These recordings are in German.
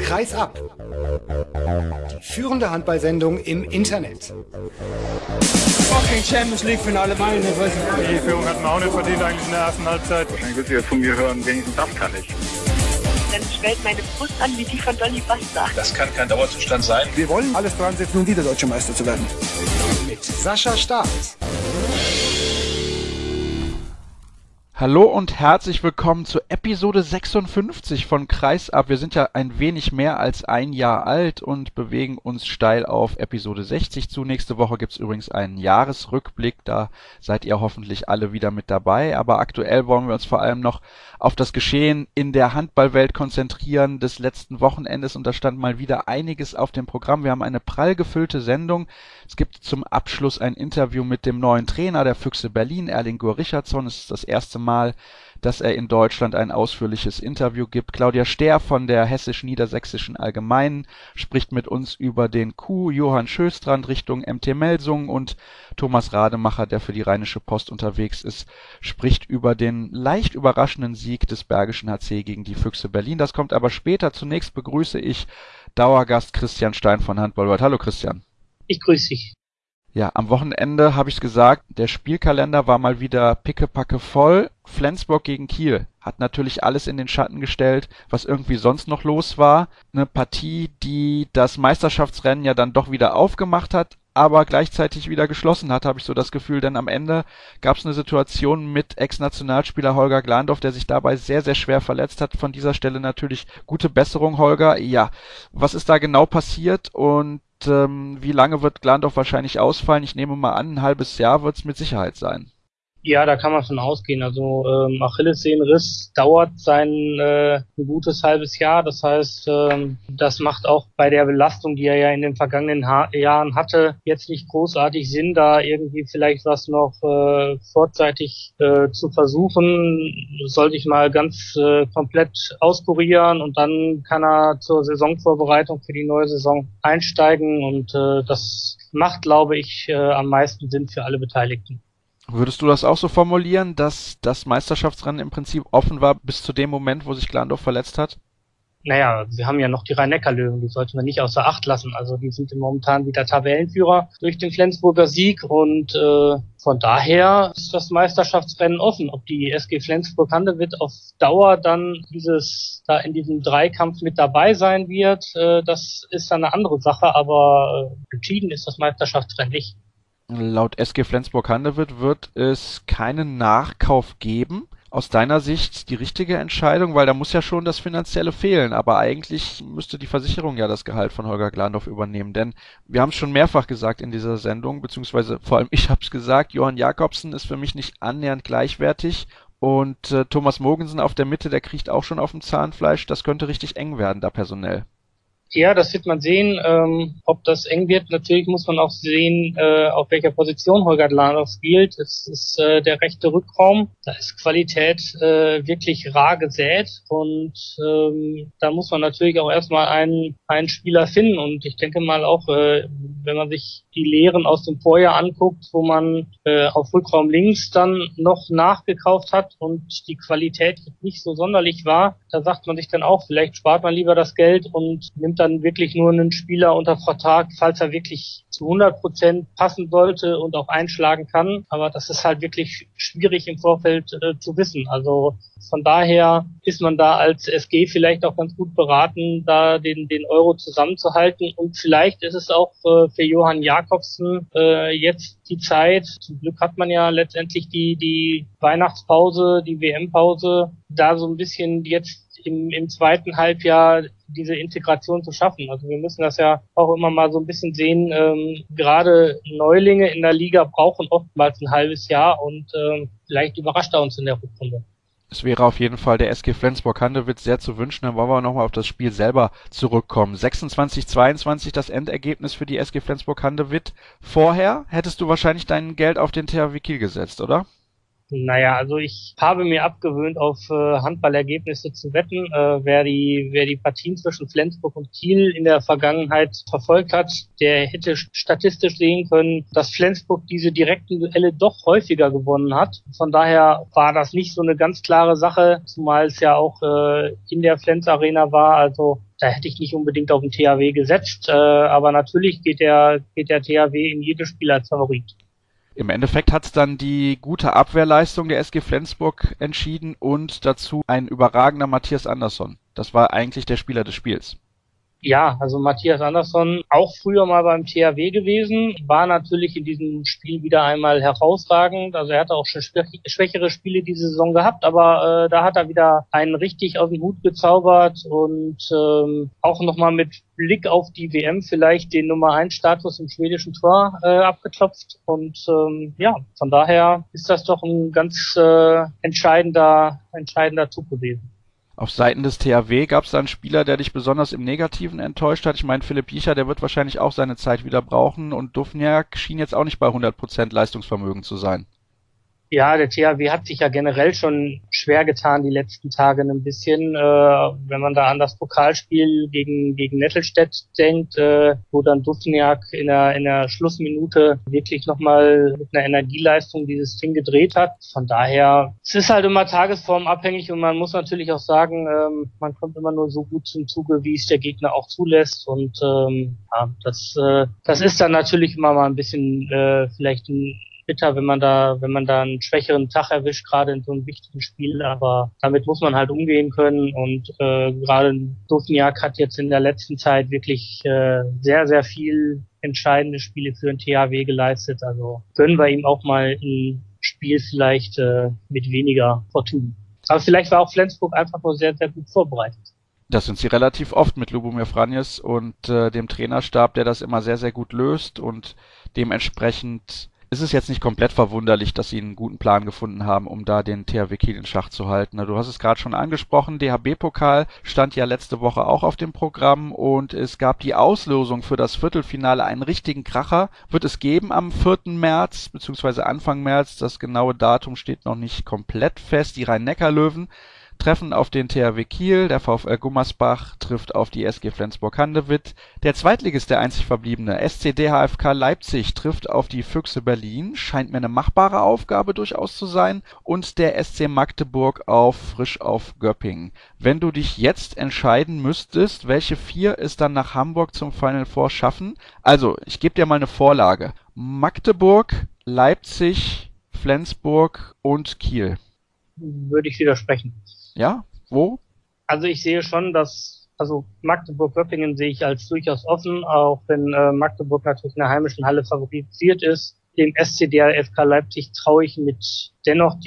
Kreis ab. Die führende Handballsendung im Internet. Fucking Champions League Finale, meine Fresse. Die Führung hat man auch nicht verdient eigentlich in der ersten Halbzeit. Wahrscheinlich wird sie jetzt von mir hören, wenigstens das kann ich. Dann schwellt meine Brust an wie die von Dolly Buster. Das kann kein Dauerzustand sein. Wir wollen alles dran setzen, um wieder Deutscher Meister zu werden. Mit Sascha Staat. Hallo und herzlich willkommen zu Episode 56 von Kreis ab. Wir sind ja ein wenig mehr als ein Jahr alt und bewegen uns steil auf Episode 60 zu. Nächste Woche gibt's übrigens einen Jahresrückblick, da seid ihr hoffentlich alle wieder mit dabei. Aber aktuell wollen wir uns vor allem noch auf das Geschehen in der Handballwelt konzentrieren des letzten Wochenendes und da stand mal wieder einiges auf dem Programm. Wir haben eine prall gefüllte Sendung. Es gibt zum Abschluss ein Interview mit dem neuen Trainer der Füchse Berlin, Erling Gur-Richardson. Es ist das erste Mal, dass er in Deutschland ein ausführliches Interview gibt. Claudia Stehr von der Hessisch-Niedersächsischen Allgemeinen spricht mit uns über den Coup. Johann Schöstrand Richtung MT Melsungen und Thomas Rademacher, der für die Rheinische Post unterwegs ist, spricht über den leicht überraschenden Sieg des Bergischen HC gegen die Füchse Berlin. Das kommt aber später. Zunächst begrüße ich Dauergast Christian Stein von Handball World. Hallo Christian. Ich grüße dich. Ja, am Wochenende habe ich es gesagt, der Spielkalender war mal wieder pickepacke voll. Flensburg gegen Kiel hat natürlich alles in den Schatten gestellt, was irgendwie sonst noch los war. Eine Partie, die das Meisterschaftsrennen ja dann doch wieder aufgemacht hat, aber gleichzeitig wieder geschlossen hat, habe ich so das Gefühl, denn am Ende gab es eine Situation mit Ex-Nationalspieler Holger Glandorf, der sich dabei sehr, sehr schwer verletzt hat. Von dieser Stelle natürlich gute Besserung, Holger. Ja, was ist da genau passiert und wie lange wird Glandorf wahrscheinlich ausfallen? Ich nehme mal an, ein halbes Jahr wird es mit Sicherheit sein. Ja, da kann man von ausgehen. Also Achillessehnenriss dauert ein gutes halbes Jahr. Das heißt, das macht auch bei der Belastung, die er ja in den vergangenen Jahren hatte, jetzt nicht großartig Sinn, da irgendwie vielleicht was noch vorzeitig zu versuchen. Sollte ich mal ganz komplett auskurieren und dann kann er zur Saisonvorbereitung für die neue Saison einsteigen und das macht, glaube ich, am meisten Sinn für alle Beteiligten. Würdest du das auch so formulieren, dass das Meisterschaftsrennen im Prinzip offen war bis zu dem Moment, wo sich Glandorf verletzt hat? Naja, wir haben ja noch die Rhein-Neckar-Löwen, die sollten wir nicht außer Acht lassen. Also die sind momentan wieder Tabellenführer durch den Flensburger Sieg und von daher ist das Meisterschaftsrennen offen. Ob die SG Flensburg-Handewitt auf Dauer dann da in diesem Dreikampf mit dabei sein wird, das ist dann eine andere Sache, aber entschieden ist das Meisterschaftsrennen nicht. Laut SG Flensburg-Handewitt wird es keinen Nachkauf geben. Aus deiner Sicht die richtige Entscheidung, weil da muss ja schon das Finanzielle fehlen, aber eigentlich müsste die Versicherung ja das Gehalt von Holger Glandorf übernehmen, denn wir haben es schon mehrfach gesagt in dieser Sendung, beziehungsweise vor allem ich habe es gesagt, Johann Jakobsen ist für mich nicht annähernd gleichwertig und Thomas Mogensen auf der Mitte, der kriecht auch schon auf dem Zahnfleisch, das könnte richtig eng werden da personell. Ja, das wird man sehen, ob das eng wird. Natürlich muss man auch sehen, auf welcher Position Holger Glandorf spielt. Es ist der rechte Rückraum. Da ist Qualität wirklich rar gesät und da muss man natürlich auch erstmal einen Spieler finden. Und ich denke mal auch, wenn man sich die Lehren aus dem Vorjahr anguckt, wo man auf Rückraum links dann noch nachgekauft hat und die Qualität nicht so sonderlich war, da sagt man sich dann auch, vielleicht spart man lieber das Geld und nimmt dann wirklich nur einen Spieler unter Vertrag, falls er wirklich zu 100% passen sollte und auch einschlagen kann. Aber das ist halt wirklich schwierig im Vorfeld zu wissen. Also von daher ist man da als SG vielleicht auch ganz gut beraten, da den Euro zusammenzuhalten. Und vielleicht ist es auch für Johann Jakobsen jetzt die Zeit. Zum Glück hat man ja letztendlich die Weihnachtspause, die WM-Pause, da so ein bisschen jetzt im zweiten Halbjahr diese Integration zu schaffen. Also wir müssen das ja auch immer mal so ein bisschen sehen. Gerade Neulinge in der Liga brauchen oftmals ein halbes Jahr und vielleicht überrascht er uns in der Rückrunde. Es wäre auf jeden Fall der SG Flensburg-Handewitt sehr zu wünschen. Dann wollen wir nochmal auf das Spiel selber zurückkommen. 26-22 das Endergebnis für die SG Flensburg-Handewitt. Vorher hättest du wahrscheinlich dein Geld auf den THW Kiel gesetzt, oder? Naja, also ich habe mir abgewöhnt, auf Handballergebnisse zu wetten. Wer die Partien zwischen Flensburg und Kiel in der Vergangenheit verfolgt hat, der hätte statistisch sehen können, dass Flensburg diese direkten Duelle doch häufiger gewonnen hat. Von daher war das nicht so eine ganz klare Sache, zumal es ja auch in der Flens Arena war. Also da hätte ich nicht unbedingt auf den THW gesetzt, aber natürlich geht der THW in jedes Spiel als Favorit. Im Endeffekt hat es dann die gute Abwehrleistung der SG Flensburg entschieden und dazu ein überragender Matthias Andersson. Das war eigentlich der Spieler des Spiels. Ja, also Matthias Andersson, auch früher mal beim THW gewesen, war natürlich in diesem Spiel wieder einmal herausragend. Also er hatte auch schon schwächere Spiele diese Saison gehabt, aber da hat er wieder einen richtig aus dem Hut gezaubert und auch nochmal mit Blick auf die WM vielleicht den Nummer 1 Status im schwedischen Tor abgeklopft. Und von daher ist das doch ein ganz entscheidender Zug gewesen. Auf Seiten des THW gab es da einen Spieler, der dich besonders im Negativen enttäuscht hat. Ich meine, Philipp Jicha, der wird wahrscheinlich auch seine Zeit wieder brauchen und Duvniak schien jetzt auch nicht bei 100% Leistungsvermögen zu sein. Ja, der THW hat sich ja generell schon schwer getan die letzten Tage ein bisschen, wenn man da an das Pokalspiel gegen Nettelstedt denkt, wo dann Duvniak in der Schlussminute wirklich nochmal mit einer Energieleistung dieses Ding gedreht hat. Von daher, es ist halt immer tagesformabhängig und man muss natürlich auch sagen, man kommt immer nur so gut zum Zuge, wie es der Gegner auch zulässt und das ist dann natürlich immer mal ein bisschen vielleicht ein bitter, wenn man da einen schwächeren Tag erwischt, gerade in so einem wichtigen Spiel, aber damit muss man halt umgehen können und gerade Duvniak hat jetzt in der letzten Zeit wirklich sehr, sehr viel entscheidende Spiele für den THW geleistet, also gönnen wir ihm auch mal ein Spiel vielleicht mit weniger Fortuna. Aber vielleicht war auch Flensburg einfach nur sehr, sehr gut vorbereitet. Das sind sie relativ oft mit Lubomir Franjes und dem Trainerstab, der das immer sehr, sehr gut löst und dementsprechend ist es jetzt nicht komplett verwunderlich, dass sie einen guten Plan gefunden haben, um da den THW Kiel in Schach zu halten. Du hast es gerade schon angesprochen, DHB-Pokal stand ja letzte Woche auch auf dem Programm und es gab die Auslosung für das Viertelfinale, einen richtigen Kracher wird es geben am 4. März, beziehungsweise Anfang März. Das genaue Datum steht noch nicht komplett fest. Die Rhein-Neckar-Löwen treffen auf den THW Kiel, der VfL Gummersbach trifft auf die SG Flensburg-Handewitt, der Zweitligist, der einzig verbliebene SCD HFK Leipzig trifft auf die Füchse Berlin, scheint mir eine machbare Aufgabe durchaus zu sein, und der SC Magdeburg frisch auf Göppingen. Wenn du dich jetzt entscheiden müsstest, welche 4 es dann nach Hamburg zum Final Four schaffen, also ich gebe dir mal eine Vorlage: Magdeburg, Leipzig, Flensburg und Kiel. Würde ich widersprechen. Ja? Wo? Also ich sehe schon, Magdeburg-Göppingen sehe ich als durchaus offen, auch wenn Magdeburg natürlich in der heimischen Halle favorisiert ist. Dem SCD-FK Leipzig traue ich mit dennoch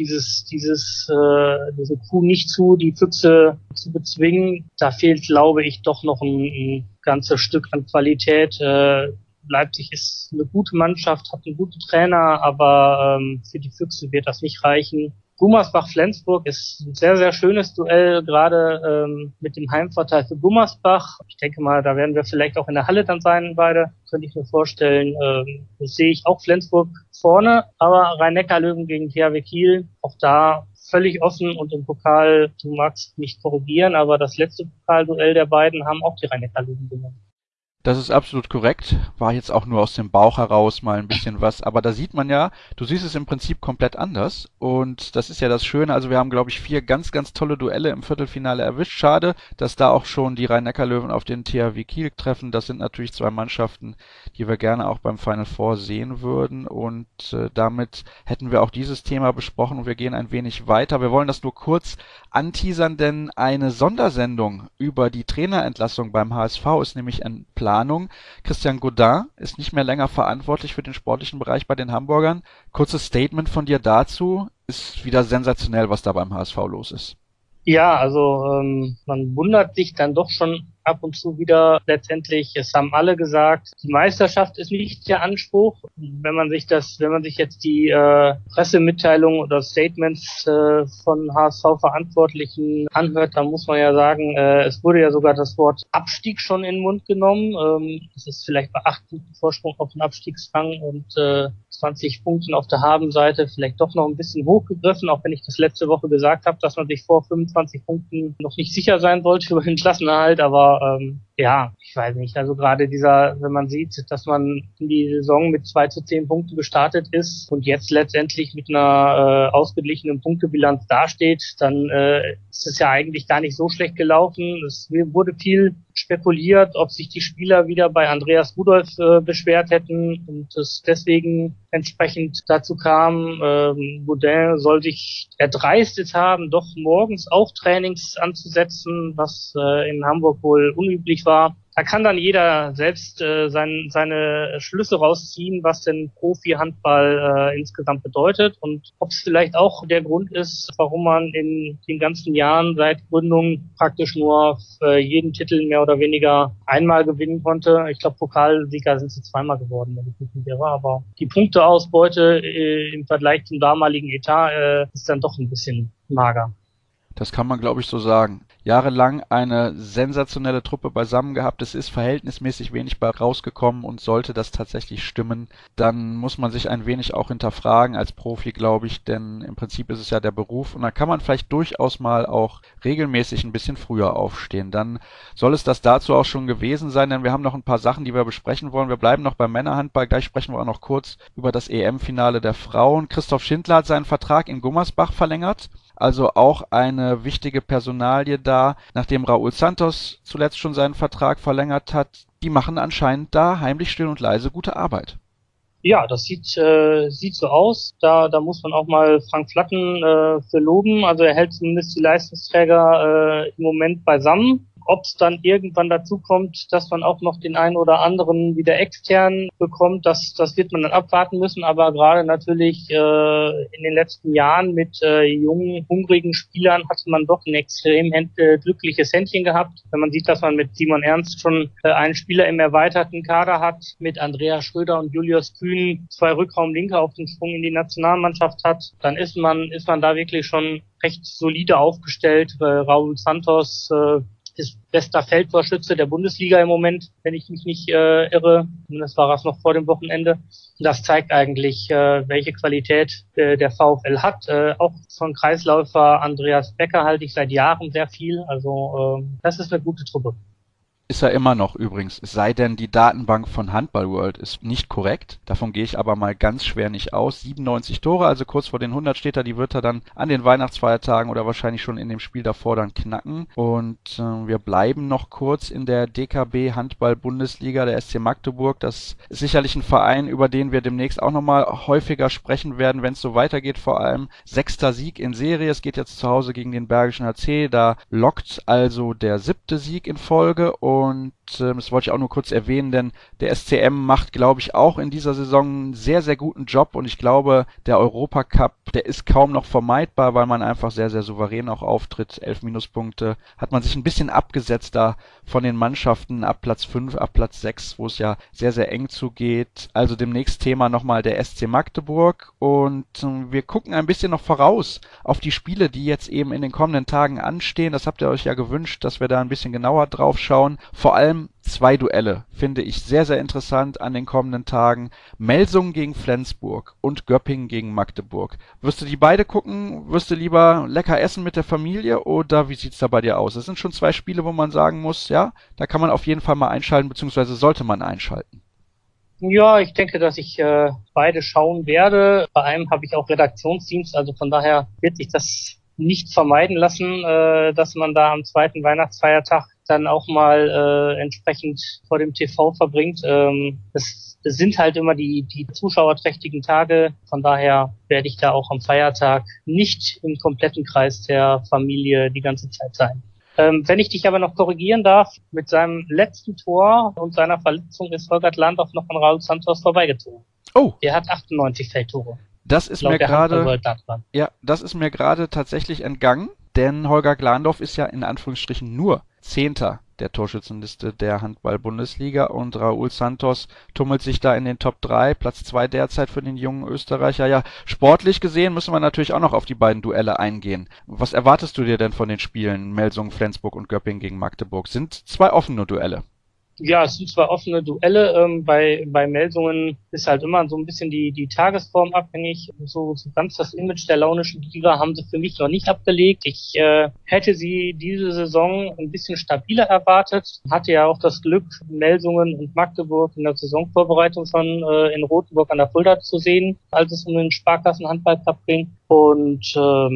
diese Coup nicht zu, die Füchse zu bezwingen. Da fehlt, glaube ich, doch noch ein ganzes Stück an Qualität. Leipzig ist eine gute Mannschaft, hat einen guten Trainer, aber für die Füchse wird das nicht reichen. Gummersbach-Flensburg ist ein sehr, sehr schönes Duell, gerade mit dem Heimvorteil für Gummersbach. Ich denke mal, da werden wir vielleicht auch in der Halle dann sein, beide. Könnte ich mir vorstellen. Das sehe ich auch Flensburg vorne, aber Rhein-Neckar-Löwen gegen THW Kiel, auch da völlig offen und im Pokal, du magst mich korrigieren, aber das letzte Pokalduell der beiden haben auch die Rhein-Neckar-Löwen gewonnen. Das ist absolut korrekt. War jetzt auch nur aus dem Bauch heraus mal ein bisschen was. Aber da sieht man ja, du siehst es im Prinzip komplett anders. Und das ist ja das Schöne. Also wir haben, glaube ich, 4 ganz, ganz tolle Duelle im Viertelfinale erwischt. Schade, dass da auch schon die Rhein-Neckar-Löwen auf den THW Kiel treffen. Das sind natürlich 2 Mannschaften, die wir gerne auch beim Final Four sehen würden. Und damit hätten wir auch dieses Thema besprochen und wir gehen ein wenig weiter. Wir wollen das nur kurz anteasern, denn eine Sondersendung über die Trainerentlassung beim HSV ist nämlich ein Planung. Christian Godin ist nicht mehr länger verantwortlich für den sportlichen Bereich bei den Hamburgern. Kurzes Statement von dir dazu. Ist wieder sensationell, was da beim HSV los ist. Ja, also man wundert sich dann doch schon ab und zu wieder letztendlich. Es haben alle gesagt, die Meisterschaft ist nicht der Anspruch. Wenn man sich jetzt die Pressemitteilungen oder Statements von HSV-Verantwortlichen anhört, dann muss man ja sagen, es wurde ja sogar das Wort Abstieg schon in den Mund genommen. Es ist vielleicht bei 8 Punkten Vorsprung auf den Abstiegsrang und es 20 Punkten auf der Habenseite vielleicht doch noch ein bisschen hochgegriffen, auch wenn ich das letzte Woche gesagt habe, dass man sich vor 25 Punkten noch nicht sicher sein sollte über den Klassenerhalt, aber ja, ich weiß nicht, also gerade wenn man sieht, dass man in die Saison mit 2-10 Punkten gestartet ist und jetzt letztendlich mit einer ausgeglichenen Punktebilanz dasteht, dann ist es ja eigentlich gar nicht so schlecht gelaufen. Es wurde viel spekuliert, ob sich die Spieler wieder bei Andreas Rudolph beschwert hätten und es deswegen entsprechend dazu kam, Baudin soll sich erdreistet haben, doch morgens auch Trainings anzusetzen, was in Hamburg wohl unüblich war. Da kann dann jeder selbst seine Schlüsse rausziehen, was denn Profi-Handball insgesamt bedeutet und ob es vielleicht auch der Grund ist, warum man in den ganzen Jahren seit Gründung praktisch nur jeden Titel mehr oder weniger einmal gewinnen konnte. Ich glaube, Pokalsieger sind sie zweimal geworden, wenn ich mich nicht irre, aber die Punkteausbeute im Vergleich zum damaligen Etat ist dann doch ein bisschen mager. Das kann man, glaube ich, so sagen. Jahrelang eine sensationelle Truppe beisammen gehabt. Es ist verhältnismäßig wenig bei rausgekommen und sollte das tatsächlich stimmen, dann muss man sich ein wenig auch hinterfragen als Profi, glaube ich, denn im Prinzip ist es ja der Beruf und da kann man vielleicht durchaus mal auch regelmäßig ein bisschen früher aufstehen. Dann soll es das dazu auch schon gewesen sein, denn wir haben noch ein paar Sachen, die wir besprechen wollen. Wir bleiben noch beim Männerhandball. Gleich sprechen wir auch noch kurz über das EM-Finale der Frauen. Christoph Schindler hat seinen Vertrag in Gummersbach verlängert. Also auch eine wichtige Personalie da, nachdem Raúl Santos zuletzt schon seinen Vertrag verlängert hat. Die machen anscheinend da heimlich still und leise gute Arbeit. Ja, das sieht so aus. Da muss man auch mal Frank Flatten für loben. Also er hält zumindest die Leistungsträger im Moment beisammen. Ob es dann irgendwann dazu kommt, dass man auch noch den einen oder anderen wieder extern bekommt, das wird man dann abwarten müssen. Aber gerade natürlich in den letzten Jahren mit jungen, hungrigen Spielern hatte man doch ein extrem glückliches Händchen gehabt. Wenn man sieht, dass man mit Simon Ernst schon einen Spieler im erweiterten Kader hat, mit Andreas Schröder und Julius Kühn 2 Rückraumlinke auf den Sprung in die Nationalmannschaft hat, dann ist man da wirklich schon recht solide aufgestellt. Raúl Santos ist bester Feldtorschütze der Bundesliga im Moment, wenn ich mich nicht irre. Das war es noch vor dem Wochenende. Das zeigt eigentlich, welche Qualität der VfL hat. Auch von Kreisläufer Andreas Becker halte ich seit Jahren sehr viel. Also das ist eine gute Truppe. Ist er immer noch übrigens, es sei denn, die Datenbank von Handball World ist nicht korrekt. Davon gehe ich aber mal ganz schwer nicht aus. 97 Tore, also kurz vor den 100 steht er, die wird er dann an den Weihnachtsfeiertagen oder wahrscheinlich schon in dem Spiel davor dann knacken. Und wir bleiben noch kurz in der DKB Handball Bundesliga, der SC Magdeburg. Das ist sicherlich ein Verein, über den wir demnächst auch nochmal häufiger sprechen werden, wenn es so weitergeht. Vor allem 6. Sieg in Serie. Es geht jetzt zu Hause gegen den Bergischen HC. Da lockt also der 7. Sieg in Folge und das wollte ich auch nur kurz erwähnen, denn der SCM macht, glaube ich, auch in dieser Saison einen sehr, sehr guten Job und ich glaube, der Europacup, der ist kaum noch vermeidbar, weil man einfach sehr, sehr souverän auch auftritt. 11 Minuspunkte hat man sich ein bisschen abgesetzt da von den Mannschaften ab Platz 5, ab Platz 6, wo es ja sehr, sehr eng zugeht. Also demnächst Thema nochmal der SC Magdeburg und wir gucken ein bisschen noch voraus auf die Spiele, die jetzt eben in den kommenden Tagen anstehen. Das habt ihr euch ja gewünscht, dass wir da ein bisschen genauer drauf schauen. Vor allem 2 Duelle finde ich sehr, sehr interessant an den kommenden Tagen. Melsungen gegen Flensburg und Göppingen gegen Magdeburg. Wirst du die beide gucken? Wirst du lieber lecker essen mit der Familie oder wie sieht's da bei dir aus? Es sind schon 2 Spiele, wo man sagen muss, ja, da kann man auf jeden Fall mal einschalten, beziehungsweise sollte man einschalten. Ja, ich denke, dass ich beide schauen werde. Bei einem habe ich auch Redaktionsdienst, also von daher wird sich das nicht vermeiden lassen, dass man da am 2. Weihnachtsfeiertag dann auch mal entsprechend vor dem TV verbringt. Das sind halt immer die zuschauerträchtigen Tage. Von daher werde ich da auch am Feiertag nicht im kompletten Kreis der Familie die ganze Zeit sein. Wenn ich dich aber noch korrigieren darf, mit seinem letzten Tor und seiner Verletzung ist Holger Landorf noch an Raúl Santos vorbeigezogen. Oh! Der hat 98 Feldtore. Das ist mir gerade tatsächlich entgangen, denn Holger Glandorf ist ja in Anführungsstrichen nur 10. der Torschützenliste der Handball-Bundesliga und Raúl Santos tummelt sich da in den Top 3, Platz 2 derzeit für den jungen Österreicher. Ja, sportlich gesehen müssen wir natürlich auch noch auf die beiden Duelle eingehen. Was erwartest du dir denn von den Spielen Melsungen, Flensburg und Göppingen gegen Magdeburg? Sind 2 offene Duelle? Ja, es sind zwar offene Duelle, bei Melsungen ist halt immer so ein bisschen die Tagesform abhängig. So ganz das Image der launischen Liga haben sie für mich noch nicht abgelegt. Ich hätte sie diese Saison ein bisschen stabiler erwartet. Hatte ja auch das Glück, Melsungen und Magdeburg in der Saisonvorbereitung schon in Rothenburg an der Fulda zu sehen, als es um den Sparkassen-Handball-Cup ging. Und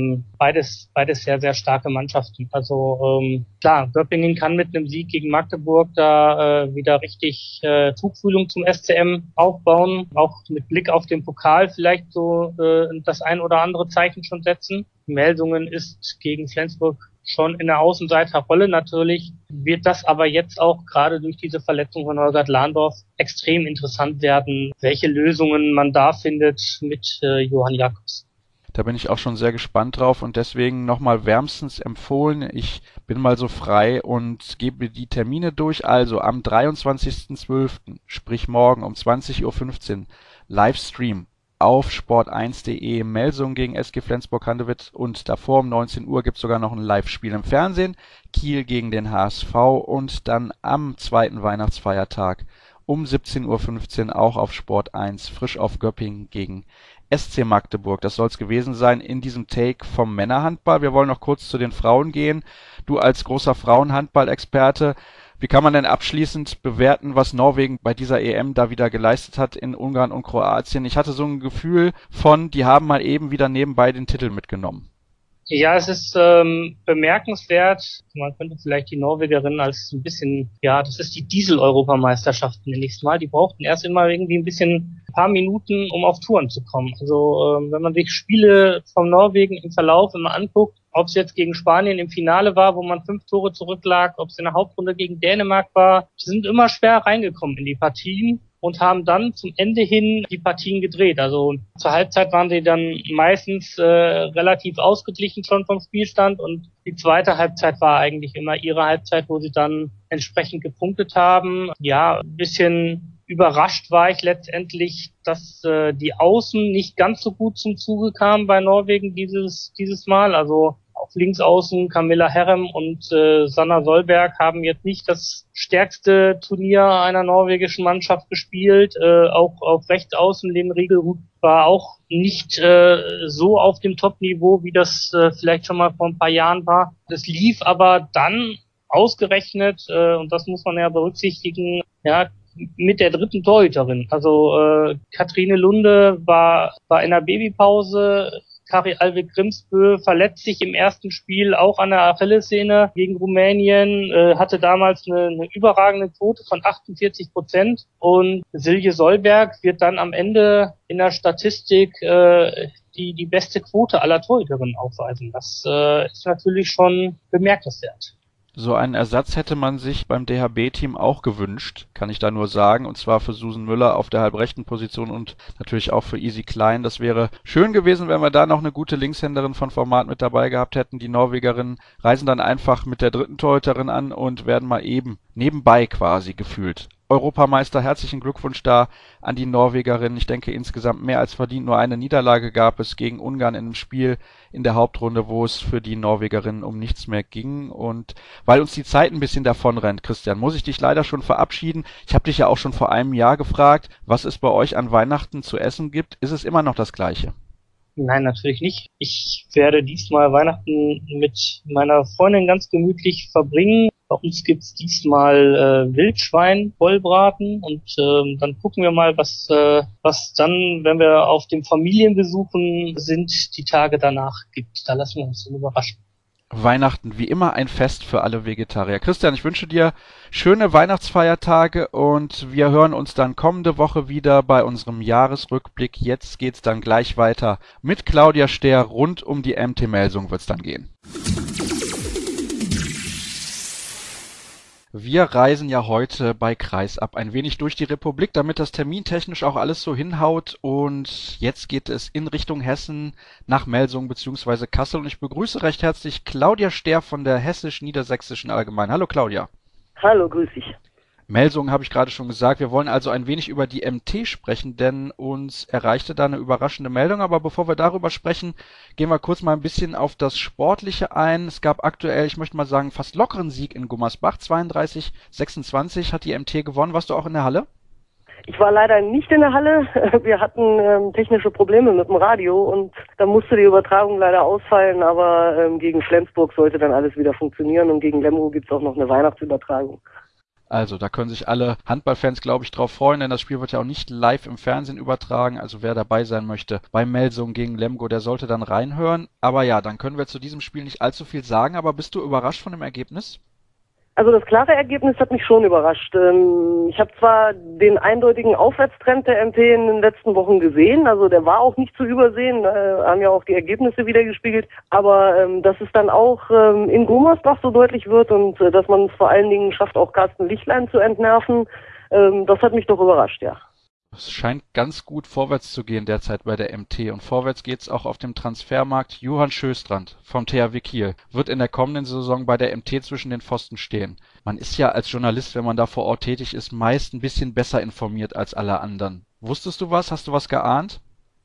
beides sehr, sehr starke Mannschaften. Also klar, Göppingen kann mit einem Sieg gegen Magdeburg da wieder richtig Tuchfühlung zum SCM aufbauen, auch mit Blick auf den Pokal vielleicht so das ein oder andere Zeichen schon setzen. Melsungen ist gegen Flensburg schon in der Außenseiterrolle natürlich, wird das aber jetzt auch gerade durch diese Verletzung von Holger Lahndorf extrem interessant werden, welche Lösungen man da findet mit Johann Jakobs. Da bin ich auch schon sehr gespannt drauf und deswegen nochmal wärmstens empfohlen. Ich bin mal so frei und gebe die Termine durch. Also am 23.12., sprich morgen um 20.15 Uhr, Livestream auf sport1.de, Melsungen gegen SG Flensburg-Handewitt und davor um 19 Uhr gibt es sogar noch ein Live-Spiel im Fernsehen, Kiel gegen den HSV und dann am zweiten Weihnachtsfeiertag um 17.15 Uhr auch auf Sport 1, frisch auf Göppingen gegen SC Magdeburg. Das soll es gewesen sein in diesem Take vom Männerhandball. Wir wollen noch kurz zu den Frauen gehen. Du als großer Frauenhandball-Experte, wie kann man denn abschließend bewerten, was Norwegen bei dieser EM da wieder geleistet hat in Ungarn und Kroatien? Ich hatte so ein Gefühl von, die haben mal eben wieder nebenbei den Titel mitgenommen. Ja, es ist bemerkenswert. Man könnte vielleicht die Norwegerinnen als ein bisschen, ja, das ist die Diesel-Europameisterschaft nächstes Mal. Die brauchten erst immer irgendwie ein paar Minuten, um auf Touren zu kommen. Also wenn man sich Spiele von Norwegen im Verlauf immer anguckt, ob es jetzt gegen Spanien im Finale war, wo man 5 Tore zurücklag, ob es in der Hauptrunde gegen Dänemark war, die sind immer schwer reingekommen in die Partien und haben dann zum Ende hin die Partien gedreht. Also zur Halbzeit waren sie dann meistens relativ ausgeglichen schon vom Spielstand und die zweite Halbzeit war eigentlich immer ihre Halbzeit, wo sie dann entsprechend gepunktet haben. Ja, ein bisschen überrascht war ich letztendlich, dass die Außen nicht ganz so gut zum Zuge kamen bei Norwegen dieses Mal. Also auf Linksaußen Camilla Herrem und Sanna Solberg haben jetzt nicht das stärkste Turnier einer norwegischen Mannschaft gespielt. Auch auf Rechtsaußen Lynn Riegelhut war auch nicht so auf dem Top-Niveau, wie das vielleicht schon mal vor ein paar Jahren war. Das lief aber dann ausgerechnet, und das muss man ja berücksichtigen, ja, mit der dritten Torhüterin. Also Katrine Lunde war in der Babypause. Kari Alvik-Grimsbø verletzt sich im ersten Spiel auch an der Achillessehne gegen Rumänien, hatte damals eine überragende Quote von 48% und Silje Solberg wird dann am Ende in der Statistik die beste Quote aller Torhüterinnen aufweisen. Das ist natürlich schon bemerkenswert. So einen Ersatz hätte man sich beim DHB-Team auch gewünscht, kann ich da nur sagen, und zwar für Susan Müller auf der halbrechten Position und natürlich auch für Easy Klein. Das wäre schön gewesen, wenn wir da noch eine gute Linkshänderin von Format mit dabei gehabt hätten. Die Norwegerinnen reisen dann einfach mit der dritten Torhüterin an und werden mal eben nebenbei quasi gefühlt Europameister. Herzlichen Glückwunsch da an die Norwegerinnen. Ich denke insgesamt mehr als verdient. Nur eine Niederlage gab es gegen Ungarn in einem Spiel in der Hauptrunde, wo es für die Norwegerinnen um nichts mehr ging. Und weil uns die Zeit ein bisschen davon rennt, Christian, muss ich dich leider schon verabschieden. Ich habe dich ja auch schon vor einem Jahr gefragt, was es bei euch an Weihnachten zu essen gibt. Ist es immer noch das Gleiche? Nein, natürlich nicht. Ich werde diesmal Weihnachten mit meiner Freundin ganz gemütlich verbringen. Bei uns gibt's diesmal Wildschwein, Vollbraten und dann gucken wir mal, was dann, wenn wir auf dem Familienbesuchen sind, die Tage danach gibt. Da lassen wir uns überraschen. Weihnachten wie immer ein Fest für alle Vegetarier. Christian, ich wünsche dir schöne Weihnachtsfeiertage und wir hören uns dann kommende Woche wieder bei unserem Jahresrückblick. Jetzt geht's dann gleich weiter mit Claudia Stehr. Rund um die MT Melsung wird's dann gehen. Wir reisen ja heute bei Kreisab ein wenig durch die Republik, damit das termintechnisch auch alles so hinhaut. Und jetzt geht es in Richtung Hessen nach Melsungen bzw. Kassel. Und ich begrüße recht herzlich Claudia Stehr von der Hessisch-Niedersächsischen Allgemeinen. Hallo Claudia. Hallo, grüß dich. Melsungen habe ich gerade schon gesagt. Wir wollen also ein wenig über die MT sprechen, denn uns erreichte da eine überraschende Meldung. Aber bevor wir darüber sprechen, gehen wir kurz mal ein bisschen auf das Sportliche ein. Es gab aktuell, ich möchte mal sagen, fast lockeren Sieg in Gummersbach. 32-26 hat die MT gewonnen. Warst du auch in der Halle? Ich war leider nicht in der Halle. Wir hatten technische Probleme mit dem Radio und da musste die Übertragung leider ausfallen. Aber gegen Flensburg sollte dann alles wieder funktionieren und gegen Lemgo gibt es auch noch eine Weihnachtsübertragung. Also, da können sich alle Handballfans, glaube ich, drauf freuen, denn das Spiel wird ja auch nicht live im Fernsehen übertragen. Also, wer dabei sein möchte bei Melsungen gegen Lemgo, der sollte dann reinhören. Aber ja, dann können wir zu diesem Spiel nicht allzu viel sagen. Aber bist du überrascht von dem Ergebnis? Also das klare Ergebnis hat mich schon überrascht. Ich habe zwar den eindeutigen Aufwärtstrend der MT in den letzten Wochen gesehen, also der war auch nicht zu übersehen, haben ja auch die Ergebnisse wieder gespiegelt, aber dass es dann auch in Gummersbach so deutlich wird und dass man es vor allen Dingen schafft, auch Carsten Lichtlein zu entnerven, das hat mich doch überrascht, ja. Es scheint ganz gut vorwärts zu gehen derzeit bei der MT und vorwärts geht's auch auf dem Transfermarkt. Johann Schöstrand vom THW Kiel wird in der kommenden Saison bei der MT zwischen den Pfosten stehen. Man ist ja als Journalist, wenn man da vor Ort tätig ist, meist ein bisschen besser informiert als alle anderen. Wusstest du was? Hast du was geahnt?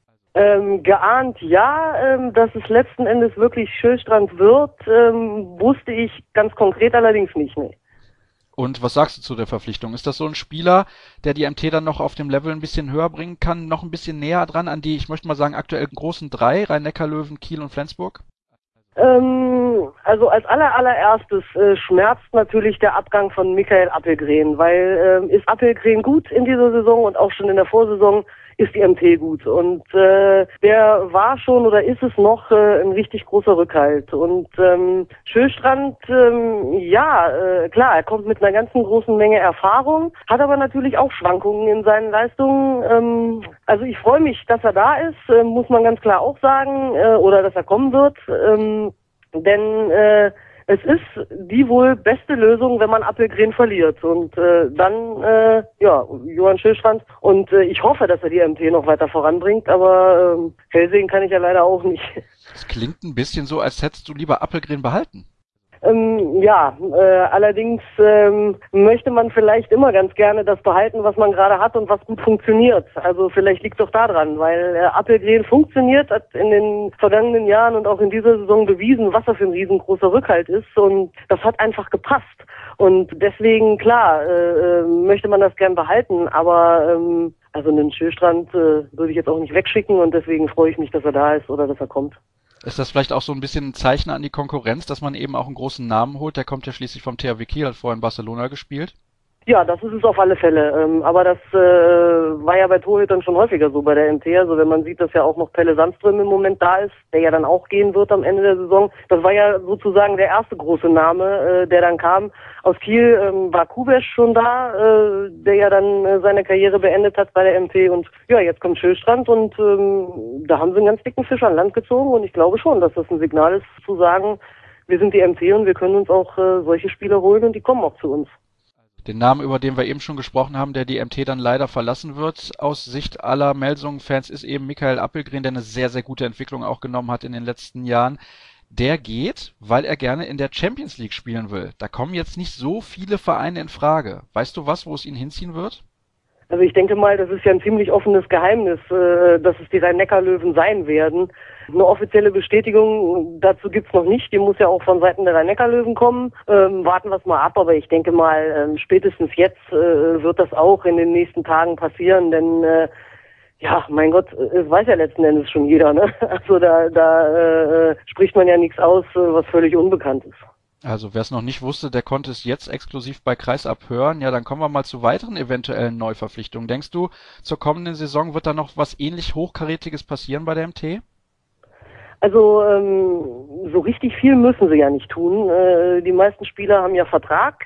Geahnt ja, dass es letzten Endes wirklich Schöstrand wird, wusste ich ganz konkret allerdings nicht, nee. Und was sagst du zu der Verpflichtung? Ist das so ein Spieler, der die MT dann noch auf dem Level ein bisschen höher bringen kann, noch ein bisschen näher dran an die, ich möchte mal sagen, aktuell großen drei, Rhein-Neckar-Löwen, Kiel und Flensburg? Also als allererstes schmerzt natürlich der Abgang von Michael Appelgren, weil ist Appelgren gut in dieser Saison und auch schon in der Vorsaison ist die MT gut. Und der war schon oder ist es noch ein richtig großer Rückhalt. Und Schöstrand, klar, er kommt mit einer ganzen großen Menge Erfahrung, hat aber natürlich auch Schwankungen in seinen Leistungen. Also ich freue mich, dass er da ist, muss man ganz klar auch sagen, oder dass er kommen wird. Denn es ist die wohl beste Lösung, wenn man Appelgren verliert. Und dann, Johann Schöstrand. Und ich hoffe, dass er die MT noch weiter voranbringt, aber Hellsehen kann ich ja leider auch nicht. Das klingt ein bisschen so, als hättest du lieber Appelgren behalten. Allerdings möchte man vielleicht immer ganz gerne das behalten, was man gerade hat und was gut funktioniert. Also vielleicht liegt es doch daran, weil Appelgren funktioniert, hat in den vergangenen Jahren und auch in dieser Saison bewiesen, was er für ein riesengroßer Rückhalt ist und das hat einfach gepasst. Und deswegen, klar, möchte man das gern behalten, aber also einen Schöstrand würde ich jetzt auch nicht wegschicken und deswegen freue ich mich, dass er da ist oder dass er kommt. Ist das vielleicht auch so ein bisschen ein Zeichen an die Konkurrenz, dass man eben auch einen großen Namen holt? Der kommt ja schließlich vom THW Kiel, hat vorher in Barcelona gespielt. Ja, das ist es auf alle Fälle. Aber das war ja bei Torhütern schon häufiger so bei der MT. Also wenn man sieht, dass ja auch noch Pelle Sandström im Moment da ist, der ja dann auch gehen wird am Ende der Saison. Das war ja sozusagen der erste große Name, der dann kam. Aus Kiel war Kubesch schon da, der ja dann seine Karriere beendet hat bei der MT. Und ja, jetzt kommt Schöstrand und da haben sie einen ganz dicken Fisch an Land gezogen. Und ich glaube schon, dass das ein Signal ist, zu sagen, wir sind die MT und wir können uns auch solche Spieler holen und die kommen auch zu uns. Den Namen, über den wir eben schon gesprochen haben, der die MT dann leider verlassen wird, aus Sicht aller Melsungen-Fans, ist eben Michael Appelgren, der eine sehr, sehr gute Entwicklung auch genommen hat in den letzten Jahren. Der geht, weil er gerne in der Champions League spielen will. Da kommen jetzt nicht so viele Vereine in Frage. Weißt du was, wo es ihn hinziehen wird? Also ich denke mal, das ist ja ein ziemlich offenes Geheimnis, dass es die Rhein-Neckar-Löwen sein werden. Eine offizielle Bestätigung dazu gibt's noch nicht. Die muss ja auch von Seiten der Rhein-Neckar-Löwen kommen. Warten wir es mal ab, aber ich denke mal, spätestens jetzt wird das auch in den nächsten Tagen passieren, denn mein Gott, es weiß ja letzten Endes schon jeder, ne? Also da spricht man ja nichts aus, was völlig unbekannt ist. Also wer es noch nicht wusste, der konnte es jetzt exklusiv bei Kreisab hören. Ja, dann kommen wir mal zu weiteren eventuellen Neuverpflichtungen. Denkst du, zur kommenden Saison wird da noch was ähnlich Hochkarätiges passieren bei der MT? Also so richtig viel müssen sie ja nicht tun. Die meisten Spieler haben ja Vertrag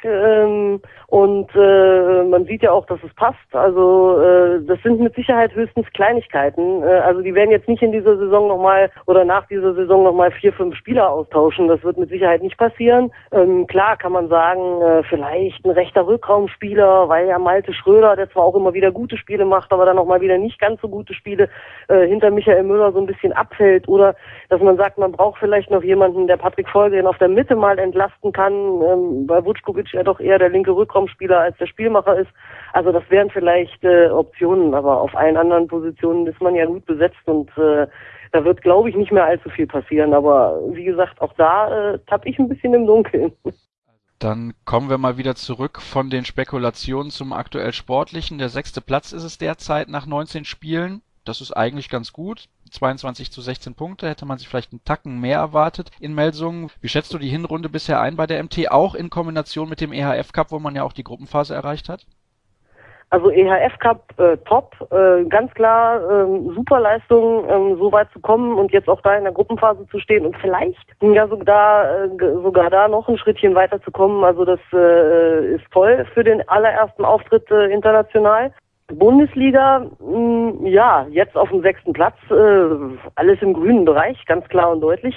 und man sieht ja auch, dass es passt. Also das sind mit Sicherheit höchstens Kleinigkeiten. Also die werden jetzt nicht in dieser Saison nochmal oder nach dieser Saison nochmal 4, 5 Spieler austauschen. Das wird mit Sicherheit nicht passieren. Klar kann man sagen, vielleicht ein rechter Rückraumspieler, weil ja Malte Schröder, der zwar auch immer wieder gute Spiele macht, aber dann nochmal wieder nicht ganz so gute Spiele hinter Michael Müller so ein bisschen abfällt oder dass man sagt, man braucht vielleicht noch jemanden, der Patrick Vollgren auf der Mitte mal entlasten kann, weil Vučković ja doch eher der linke Rückraumspieler als der Spielmacher ist. Also das wären vielleicht Optionen, aber auf allen anderen Positionen ist man ja gut besetzt und da wird, glaube ich, nicht mehr allzu viel passieren. Aber wie gesagt, auch da tapp ich ein bisschen im Dunkeln. Dann kommen wir mal wieder zurück von den Spekulationen zum aktuell Sportlichen. Der 6. Platz ist es derzeit nach 19 Spielen. Das ist eigentlich ganz gut. 22:16 Punkte, hätte man sich vielleicht einen Tacken mehr erwartet in Melsungen. Wie schätzt du die Hinrunde bisher ein bei der MT, auch in Kombination mit dem EHF Cup, wo man ja auch die Gruppenphase erreicht hat? Also EHF Cup top, ganz klar super Leistung, so weit zu kommen und jetzt auch da in der Gruppenphase zu stehen und vielleicht ja sogar da noch ein Schrittchen weiter zu kommen. Also das ist toll für den allerersten Auftritt international. Bundesliga, ja, jetzt auf dem 6. Platz, alles im grünen Bereich, ganz klar und deutlich,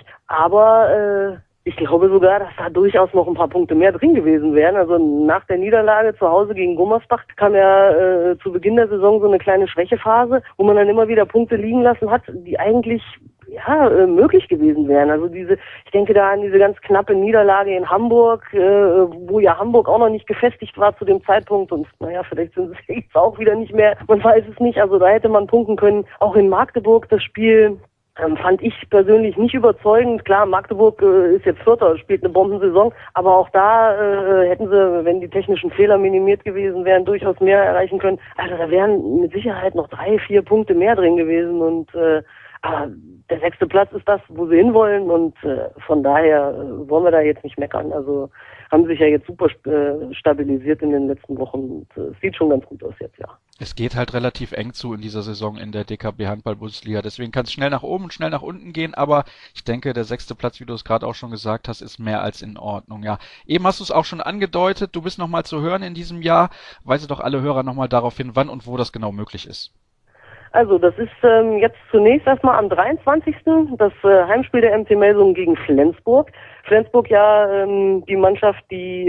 aber ich glaube sogar, dass da durchaus noch ein paar Punkte mehr drin gewesen wären. Also nach der Niederlage zu Hause gegen Gummersbach kam ja zu Beginn der Saison so eine kleine Schwächephase, wo man dann immer wieder Punkte liegen lassen hat, die eigentlich möglich gewesen wären. Also ich denke da an diese ganz knappe Niederlage in Hamburg, wo ja Hamburg auch noch nicht gefestigt war zu dem Zeitpunkt und naja, vielleicht sind sie jetzt auch wieder nicht mehr, man weiß es nicht. Also da hätte man punkten können. Auch in Magdeburg das Spiel fand ich persönlich nicht überzeugend. Klar, Magdeburg ist jetzt Vierter, spielt eine Bombensaison, aber auch da hätten sie, wenn die technischen Fehler minimiert gewesen wären, durchaus mehr erreichen können. Also da wären mit Sicherheit noch 3-4 Punkte mehr drin gewesen und aber der 6. Platz ist das, wo sie hinwollen und von daher wollen wir da jetzt nicht meckern. Also haben sich ja jetzt super stabilisiert in den letzten Wochen und es sieht schon ganz gut aus jetzt, ja. Es geht halt relativ eng zu in dieser Saison in der DKB Handball-Bundesliga. Deswegen kann es schnell nach oben und schnell nach unten gehen. Aber ich denke, der 6. Platz, wie du es gerade auch schon gesagt hast, ist mehr als in Ordnung. Ja, eben hast du es auch schon angedeutet. Du bist nochmal zu hören in diesem Jahr. Weise doch alle Hörer nochmal darauf hin, wann und wo das genau möglich ist. Also das ist jetzt zunächst erstmal am 23. das Heimspiel der MT Melsungen gegen Flensburg. Flensburg ja die Mannschaft,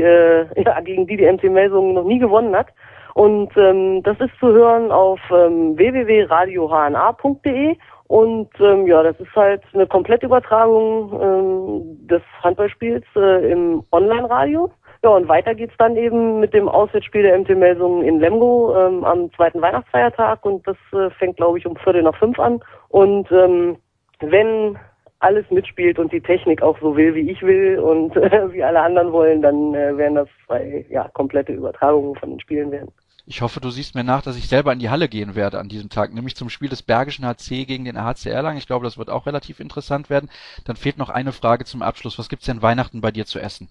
gegen die MT Melsungen noch nie gewonnen hat. Und das ist zu hören auf www.radiohna.de und das ist halt eine Komplettübertragung des Handballspiels im Online-Radio. Ja, und weiter geht's dann eben mit dem Auswärtsspiel der MT Melsungen in Lemgo am 2. Weihnachtsfeiertag und das fängt, glaube ich, um 4:45 an. Und wenn alles mitspielt und die Technik auch so will, wie ich will und wie alle anderen wollen, dann werden das 2 komplette Übertragungen von den Spielen werden. Ich hoffe, du siehst mir nach, dass ich selber in die Halle gehen werde an diesem Tag, nämlich zum Spiel des Bergischen HC gegen den HC Erlangen. Ich glaube, das wird auch relativ interessant werden. Dann fehlt noch eine Frage zum Abschluss. Was gibt's denn Weihnachten bei dir zu essen?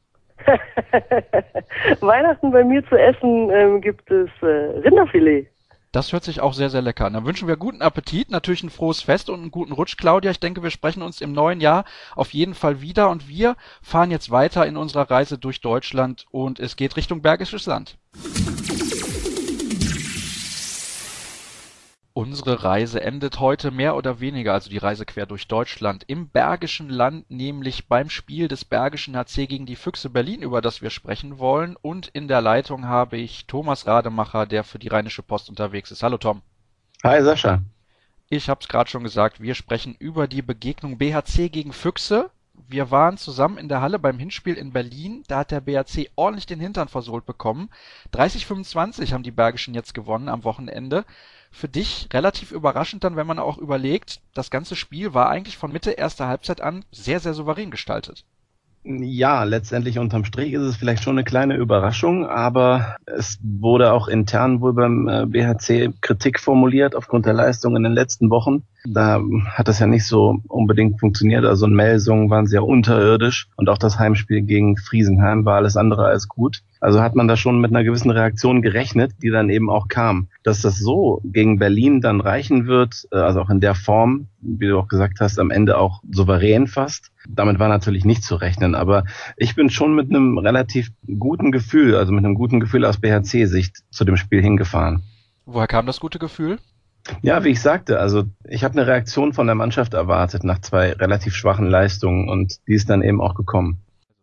Weihnachten bei mir zu essen gibt es Rinderfilet. Das hört sich auch sehr, sehr lecker an. Dann wünschen wir guten Appetit, natürlich ein frohes Fest und einen guten Rutsch, Claudia. Ich denke, wir sprechen uns im neuen Jahr auf jeden Fall wieder und wir fahren jetzt weiter in unserer Reise durch Deutschland und es geht Richtung Bergisches Land. Unsere Reise endet heute mehr oder weniger, also die Reise quer durch Deutschland, im Bergischen Land, nämlich beim Spiel des Bergischen HC gegen die Füchse Berlin, über das wir sprechen wollen. Und in der Leitung habe ich Thomas Rademacher, der für die Rheinische Post unterwegs ist. Hallo Tom. Hi Sascha. Ich habe es gerade schon gesagt, wir sprechen über die Begegnung BHC gegen Füchse. Wir waren zusammen in der Halle beim Hinspiel in Berlin. Da hat der BHC ordentlich den Hintern versohlt bekommen. 30:25 haben die Bergischen jetzt gewonnen am Wochenende. Für dich relativ überraschend dann, wenn man auch überlegt, das ganze Spiel war eigentlich von Mitte erster Halbzeit an sehr, sehr souverän gestaltet. Ja, letztendlich unterm Strich ist es vielleicht schon eine kleine Überraschung, aber es wurde auch intern wohl beim BHC Kritik formuliert aufgrund der Leistung in den letzten Wochen. Da hat das ja nicht so unbedingt funktioniert. Also in Melsungen waren sie ja unterirdisch und auch das Heimspiel gegen Friesenheim war alles andere als gut. Also hat man da schon mit einer gewissen Reaktion gerechnet, die dann eben auch kam. Dass das so gegen Berlin dann reichen wird, also auch in der Form, wie du auch gesagt hast, am Ende auch souverän fast. Damit war natürlich nicht zu rechnen, aber ich bin schon mit einem relativ guten Gefühl, also mit einem guten Gefühl aus BHC-Sicht zu dem Spiel hingefahren. Woher kam das gute Gefühl? Ja, wie ich sagte, also ich habe eine Reaktion von der Mannschaft erwartet nach 2 relativ schwachen Leistungen und die ist dann eben auch gekommen.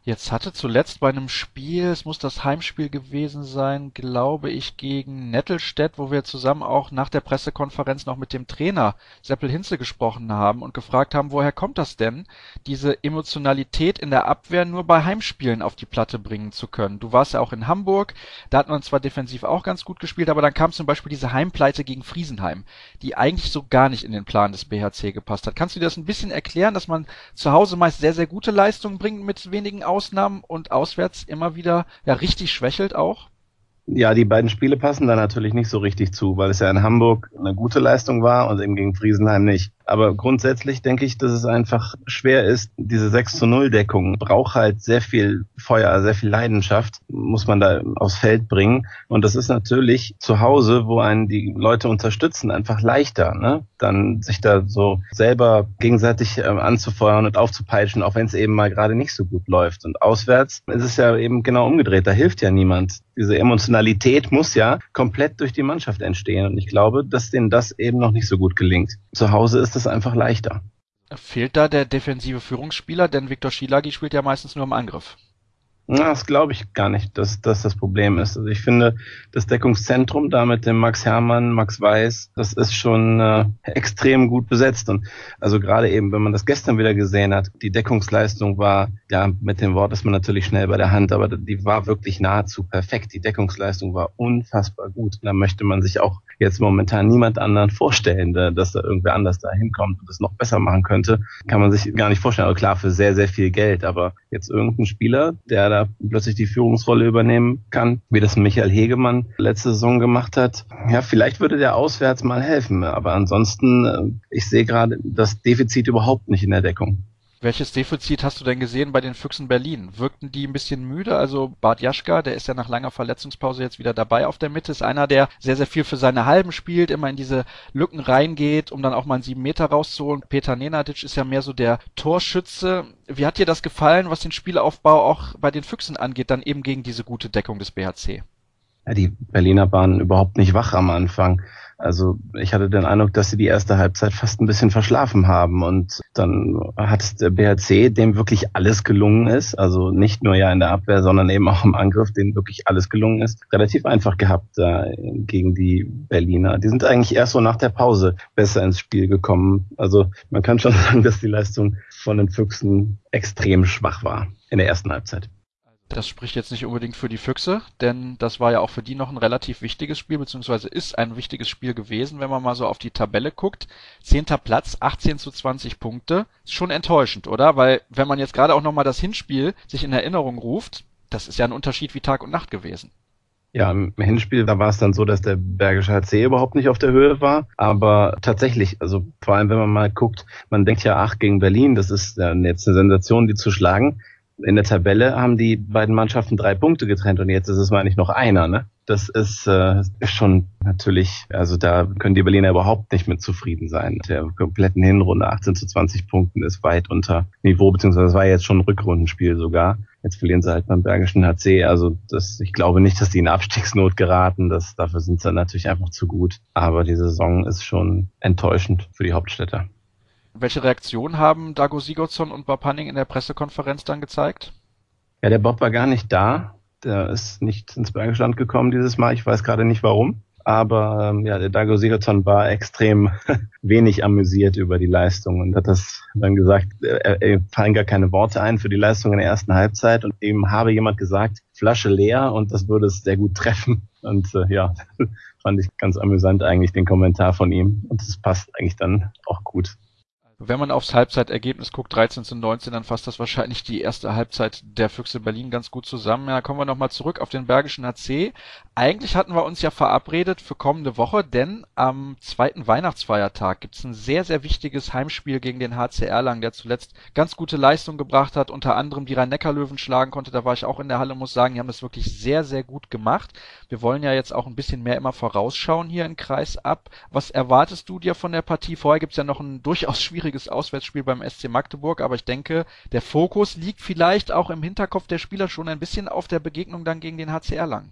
Jetzt hatte zuletzt bei einem Spiel, es muss das Heimspiel gewesen sein, glaube ich, gegen Nettelstedt, wo wir zusammen auch nach der Pressekonferenz noch mit dem Trainer Seppel Hinze gesprochen haben und gefragt haben, woher kommt das denn, diese Emotionalität in der Abwehr nur bei Heimspielen auf die Platte bringen zu können. Du warst ja auch in Hamburg, da hat man zwar defensiv auch ganz gut gespielt, aber dann kam zum Beispiel diese Heimpleite gegen Friesenheim, die eigentlich so gar nicht in den Plan des BHC gepasst hat. Kannst du dir das ein bisschen erklären, dass man zu Hause meist sehr, sehr gute Leistungen bringt mit wenigen Ausnahmen und auswärts immer wieder richtig schwächelt auch? Ja, die beiden Spiele passen da natürlich nicht so richtig zu, weil es ja in Hamburg eine gute Leistung war und eben gegen Friesenheim nicht. Aber grundsätzlich denke ich, dass es einfach schwer ist, diese 6:0-Deckung braucht halt sehr viel Feuer, sehr viel Leidenschaft, muss man da aufs Feld bringen. Und das ist natürlich zu Hause, wo einen die Leute unterstützen, einfach leichter, ne? Dann sich da so selber gegenseitig anzufeuern und aufzupeitschen, auch wenn es eben mal gerade nicht so gut läuft. Und auswärts ist es ja eben genau umgedreht, da hilft ja niemand. Diese Emotionalität muss ja komplett durch die Mannschaft entstehen. Und ich glaube, dass denen das eben noch nicht so gut gelingt. Zu Hause ist es einfach leichter. Fehlt da der defensive Führungsspieler, denn Viktor Schielagi spielt ja meistens nur im Angriff. Na, das glaube ich gar nicht, dass das Problem ist. Also ich finde, das Deckungszentrum da mit dem Max Hermann, Max Weiß, das ist schon extrem gut besetzt. Und also gerade eben, wenn man das gestern wieder gesehen hat, die Deckungsleistung war, ja, mit dem Wort ist man natürlich schnell bei der Hand, aber die war wirklich nahezu perfekt. Die Deckungsleistung war unfassbar gut. Da möchte man sich auch jetzt momentan niemand anderen vorstellen, dass da irgendwer anders da hinkommt und das noch besser machen könnte. Kann man sich gar nicht vorstellen. Also klar, für sehr, sehr viel Geld, aber jetzt irgendein Spieler, der da plötzlich die Führungsrolle übernehmen kann, wie das Michael Hegemann letzte Saison gemacht hat. Ja, vielleicht würde der auswärts mal helfen, aber ansonsten, ich sehe gerade das Defizit überhaupt nicht in der Deckung. Welches Defizit hast du denn gesehen bei den Füchsen Berlin? Wirkten die ein bisschen müde? Also Bart Jaschka, der ist ja nach langer Verletzungspause jetzt wieder dabei auf der Mitte, ist einer, der sehr, sehr viel für seine Halben spielt, immer in diese Lücken reingeht, um dann auch mal einen 7 Meter rauszuholen. Peter Nenadic ist ja mehr so der Torschütze. Wie hat dir das gefallen, was den Spielaufbau auch bei den Füchsen angeht, dann eben gegen diese gute Deckung des BHC? Ja, die Berliner waren überhaupt nicht wach am Anfang. Also ich hatte den Eindruck, dass sie die erste Halbzeit fast ein bisschen verschlafen haben und dann hat der BHC, dem wirklich alles gelungen ist, also nicht nur ja in der Abwehr, sondern eben auch im Angriff, dem wirklich alles gelungen ist, relativ einfach gehabt gegen die Berliner. Die sind eigentlich erst so nach der Pause besser ins Spiel gekommen. Also man kann schon sagen, dass die Leistung von den Füchsen extrem schwach war in der ersten Halbzeit. Das spricht jetzt nicht unbedingt für die Füchse, denn das war ja auch für die noch ein relativ wichtiges Spiel, beziehungsweise ist ein wichtiges Spiel gewesen, wenn man mal so auf die Tabelle guckt. 10. Platz, 18:20 Punkte. Ist schon enttäuschend, oder? Weil, wenn man jetzt gerade auch nochmal das Hinspiel sich in Erinnerung ruft, das ist ja ein Unterschied wie Tag und Nacht gewesen. Ja, im Hinspiel, da war es dann so, dass der Bergische HC überhaupt nicht auf der Höhe war. Aber tatsächlich, also vor allem, wenn man mal guckt, man denkt ja, ach, gegen Berlin, das ist ja jetzt eine Sensation, die zu schlagen. In der Tabelle haben die beiden Mannschaften 3 Punkte getrennt und jetzt ist es, meine ich, noch einer, ne? Das ist schon natürlich, also da können die Berliner überhaupt nicht mit zufrieden sein. Der kompletten Hinrunde 18:20 Punkten ist weit unter Niveau, beziehungsweise es war jetzt schon ein Rückrundenspiel sogar. Jetzt verlieren sie halt beim Bergischen HC, also ich glaube nicht, dass die in Abstiegsnot geraten, dafür sind sie natürlich einfach zu gut. Aber die Saison ist schon enttäuschend für die Hauptstädter. Welche Reaktion haben Dago Sigurdsson und Bob Hanning in der Pressekonferenz dann gezeigt? Ja, der Bob war gar nicht da. Der ist nicht ins Bergische Land gekommen dieses Mal. Ich weiß gerade nicht warum. Aber der Dago Sigurdsson war extrem wenig amüsiert über die Leistung und hat das dann gesagt, fallen gar keine Worte ein für die Leistung in der ersten Halbzeit. Und eben habe jemand gesagt, Flasche leer und das würde es sehr gut treffen. Und fand ich ganz amüsant eigentlich den Kommentar von ihm. Und das passt eigentlich dann auch gut. Wenn man aufs Halbzeitergebnis guckt, 13:19, dann fasst das wahrscheinlich die erste Halbzeit der Füchse Berlin ganz gut zusammen. Ja, kommen wir nochmal zurück auf den Bergischen HC. Eigentlich hatten wir uns ja verabredet für kommende Woche, denn am zweiten Weihnachtsfeiertag gibt's ein sehr, sehr wichtiges Heimspiel gegen den HC Erlangen, der zuletzt ganz gute Leistung gebracht hat, unter anderem die Rhein-Neckar-Löwen schlagen konnte. Da war ich auch in der Halle, muss sagen, die haben das wirklich sehr, sehr gut gemacht. Wir wollen ja jetzt auch ein bisschen mehr immer vorausschauen hier in Kreis ab. Was erwartest du dir von der Partie? Vorher gibt's ja noch ein durchaus schwieriges Auswärtsspiel beim SC Magdeburg, aber ich denke, der Fokus liegt vielleicht auch im Hinterkopf der Spieler schon ein bisschen auf der Begegnung dann gegen den HC Erlangen.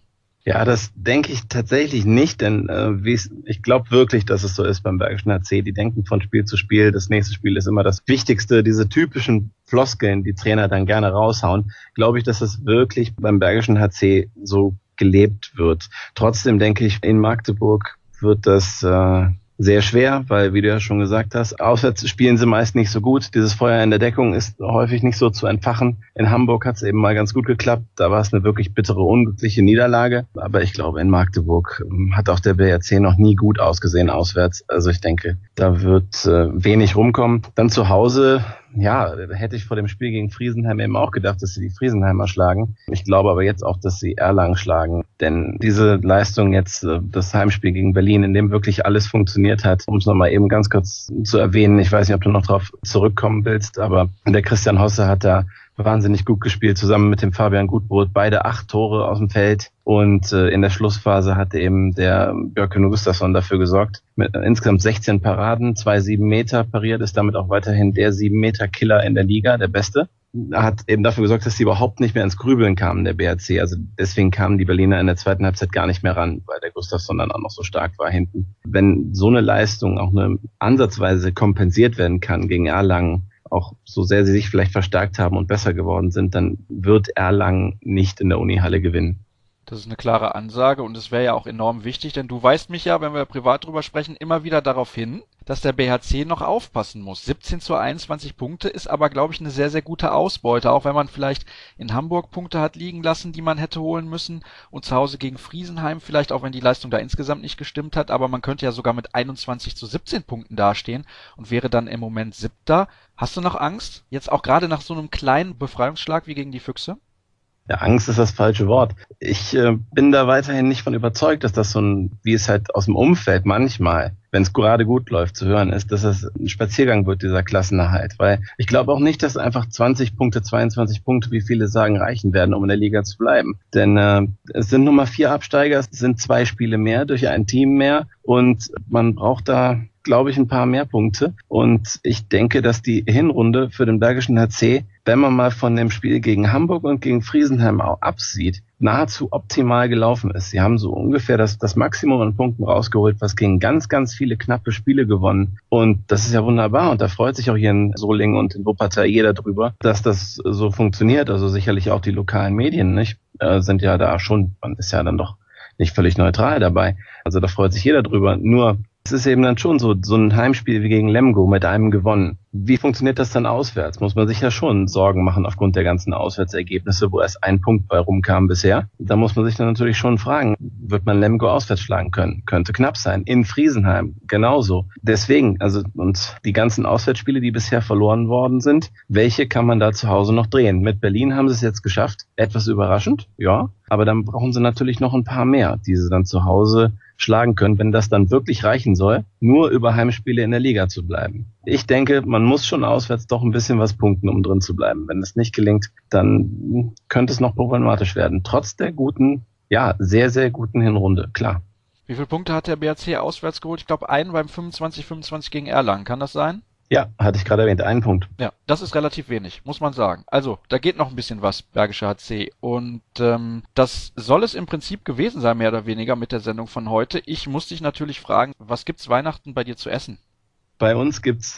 Ja, das denke ich tatsächlich nicht, denn ich glaube wirklich, dass es so ist beim Bergischen HC. Die denken von Spiel zu Spiel, das nächste Spiel ist immer das Wichtigste. Diese typischen Floskeln, die Trainer dann gerne raushauen, glaube ich, dass es wirklich beim Bergischen HC so gelebt wird. Trotzdem denke ich, in Magdeburg wird das sehr schwer, weil, wie du ja schon gesagt hast, auswärts spielen sie meist nicht so gut. Dieses Feuer in der Deckung ist häufig nicht so zu entfachen. In Hamburg hat es eben mal ganz gut geklappt. Da war es eine wirklich bittere, unglückliche Niederlage. Aber ich glaube, in Magdeburg hat auch der BRC noch nie gut ausgesehen auswärts. Also ich denke, da wird wenig rumkommen. Dann zu Hause, ja, da hätte ich vor dem Spiel gegen Friesenheim eben auch gedacht, dass sie die Friesenheimer schlagen. Ich glaube aber jetzt auch, dass sie Erlangen schlagen. Denn diese Leistung jetzt, das Heimspiel gegen Berlin, in dem wirklich alles funktioniert hat, um es nochmal eben ganz kurz zu erwähnen, ich weiß nicht, ob du noch drauf zurückkommen willst, aber der Christian Hosse hat da wahnsinnig gut gespielt, zusammen mit dem Fabian Gutbrot, beide 8 Tore aus dem Feld. Und in der Schlussphase hat eben der Björkön Gustafsson dafür gesorgt. Mit insgesamt 16 Paraden, 2 7-Meter pariert, ist damit auch weiterhin der 7-Meter-Killer in der Liga, der Beste. Hat eben dafür gesorgt, dass sie überhaupt nicht mehr ins Grübeln kamen, der BRC. Also deswegen kamen die Berliner in der zweiten Halbzeit gar nicht mehr ran, weil der Gustafsson dann auch noch so stark war hinten. Wenn so eine Leistung auch eine ansatzweise kompensiert werden kann gegen Erlangen, auch so sehr sie sich vielleicht verstärkt haben und besser geworden sind, dann wird Erlangen nicht in der Unihalle gewinnen. Das ist eine klare Ansage und es wäre ja auch enorm wichtig, denn du weist mich ja, wenn wir privat drüber sprechen, immer wieder darauf hin, dass der BHC noch aufpassen muss. 17:21 Punkte ist aber, glaube ich, eine sehr, sehr gute Ausbeute, auch wenn man vielleicht in Hamburg Punkte hat liegen lassen, die man hätte holen müssen und zu Hause gegen Friesenheim vielleicht, auch wenn die Leistung da insgesamt nicht gestimmt hat, aber man könnte ja sogar mit 21:17 Punkten dastehen und wäre dann im Moment 7. Hast du noch Angst? Jetzt auch gerade nach so einem kleinen Befreiungsschlag wie gegen die Füchse? Ja, Angst ist das falsche Wort. Ich bin da weiterhin nicht von überzeugt, dass das so ein, wie es halt aus dem Umfeld manchmal, wenn es gerade gut läuft, zu hören ist, dass es ein Spaziergang wird, dieser Klassenerhalt. Weil ich glaube auch nicht, dass einfach 20 Punkte, 22 Punkte, wie viele sagen, reichen werden, um in der Liga zu bleiben. Denn es sind nur mal 4 Absteiger, es sind 2 Spiele mehr, durch ein Team mehr und man braucht da, glaube ich, ein paar mehr Punkte. Und ich denke, dass die Hinrunde für den Bergischen HC, wenn man mal von dem Spiel gegen Hamburg und gegen Friesenheim auch absieht, nahezu optimal gelaufen ist. Sie haben so ungefähr das Maximum an Punkten rausgeholt, was gegen ganz, ganz viele knappe Spiele gewonnen. Und das ist ja wunderbar. Und da freut sich auch hier in Solingen und in Wuppertal jeder drüber, dass das so funktioniert. Also sicherlich auch die lokalen Medien, nicht? Sind ja da schon, man ist ja dann doch nicht völlig neutral dabei. Also da freut sich jeder drüber. Nur es ist eben dann schon so ein Heimspiel wie gegen Lemgo mit einem gewonnen. Wie funktioniert das dann auswärts? Muss man sich ja schon Sorgen machen aufgrund der ganzen Auswärtsergebnisse, wo erst ein Punkt bei rumkam bisher. Da muss man sich dann natürlich schon fragen, wird man Lemgo auswärts schlagen können? Könnte knapp sein. In Friesenheim genauso. Deswegen, also und die ganzen Auswärtsspiele, die bisher verloren worden sind, welche kann man da zu Hause noch drehen? Mit Berlin haben sie es jetzt geschafft. Etwas überraschend, ja. Aber dann brauchen sie natürlich noch ein paar mehr, die sie dann zu Hause schlagen können, wenn das dann wirklich reichen soll, nur über Heimspiele in der Liga zu bleiben. Ich denke, man muss schon auswärts doch ein bisschen was punkten, um drin zu bleiben. Wenn es nicht gelingt, dann könnte es noch problematisch werden. Trotz der guten, ja, sehr, sehr guten Hinrunde, klar. Wie viele Punkte hat der BRC auswärts geholt? Ich glaube, einen beim 25-25 gegen Erlangen. Kann das sein? Ja, hatte ich gerade erwähnt, 1 Punkt. Ja, das ist relativ wenig, muss man sagen. Also, da geht noch ein bisschen was, Bergischer HC. Und das soll es im Prinzip gewesen sein, mehr oder weniger, mit der Sendung von heute. Ich muss dich natürlich fragen, was gibt's Weihnachten bei dir zu essen? Bei uns gibt's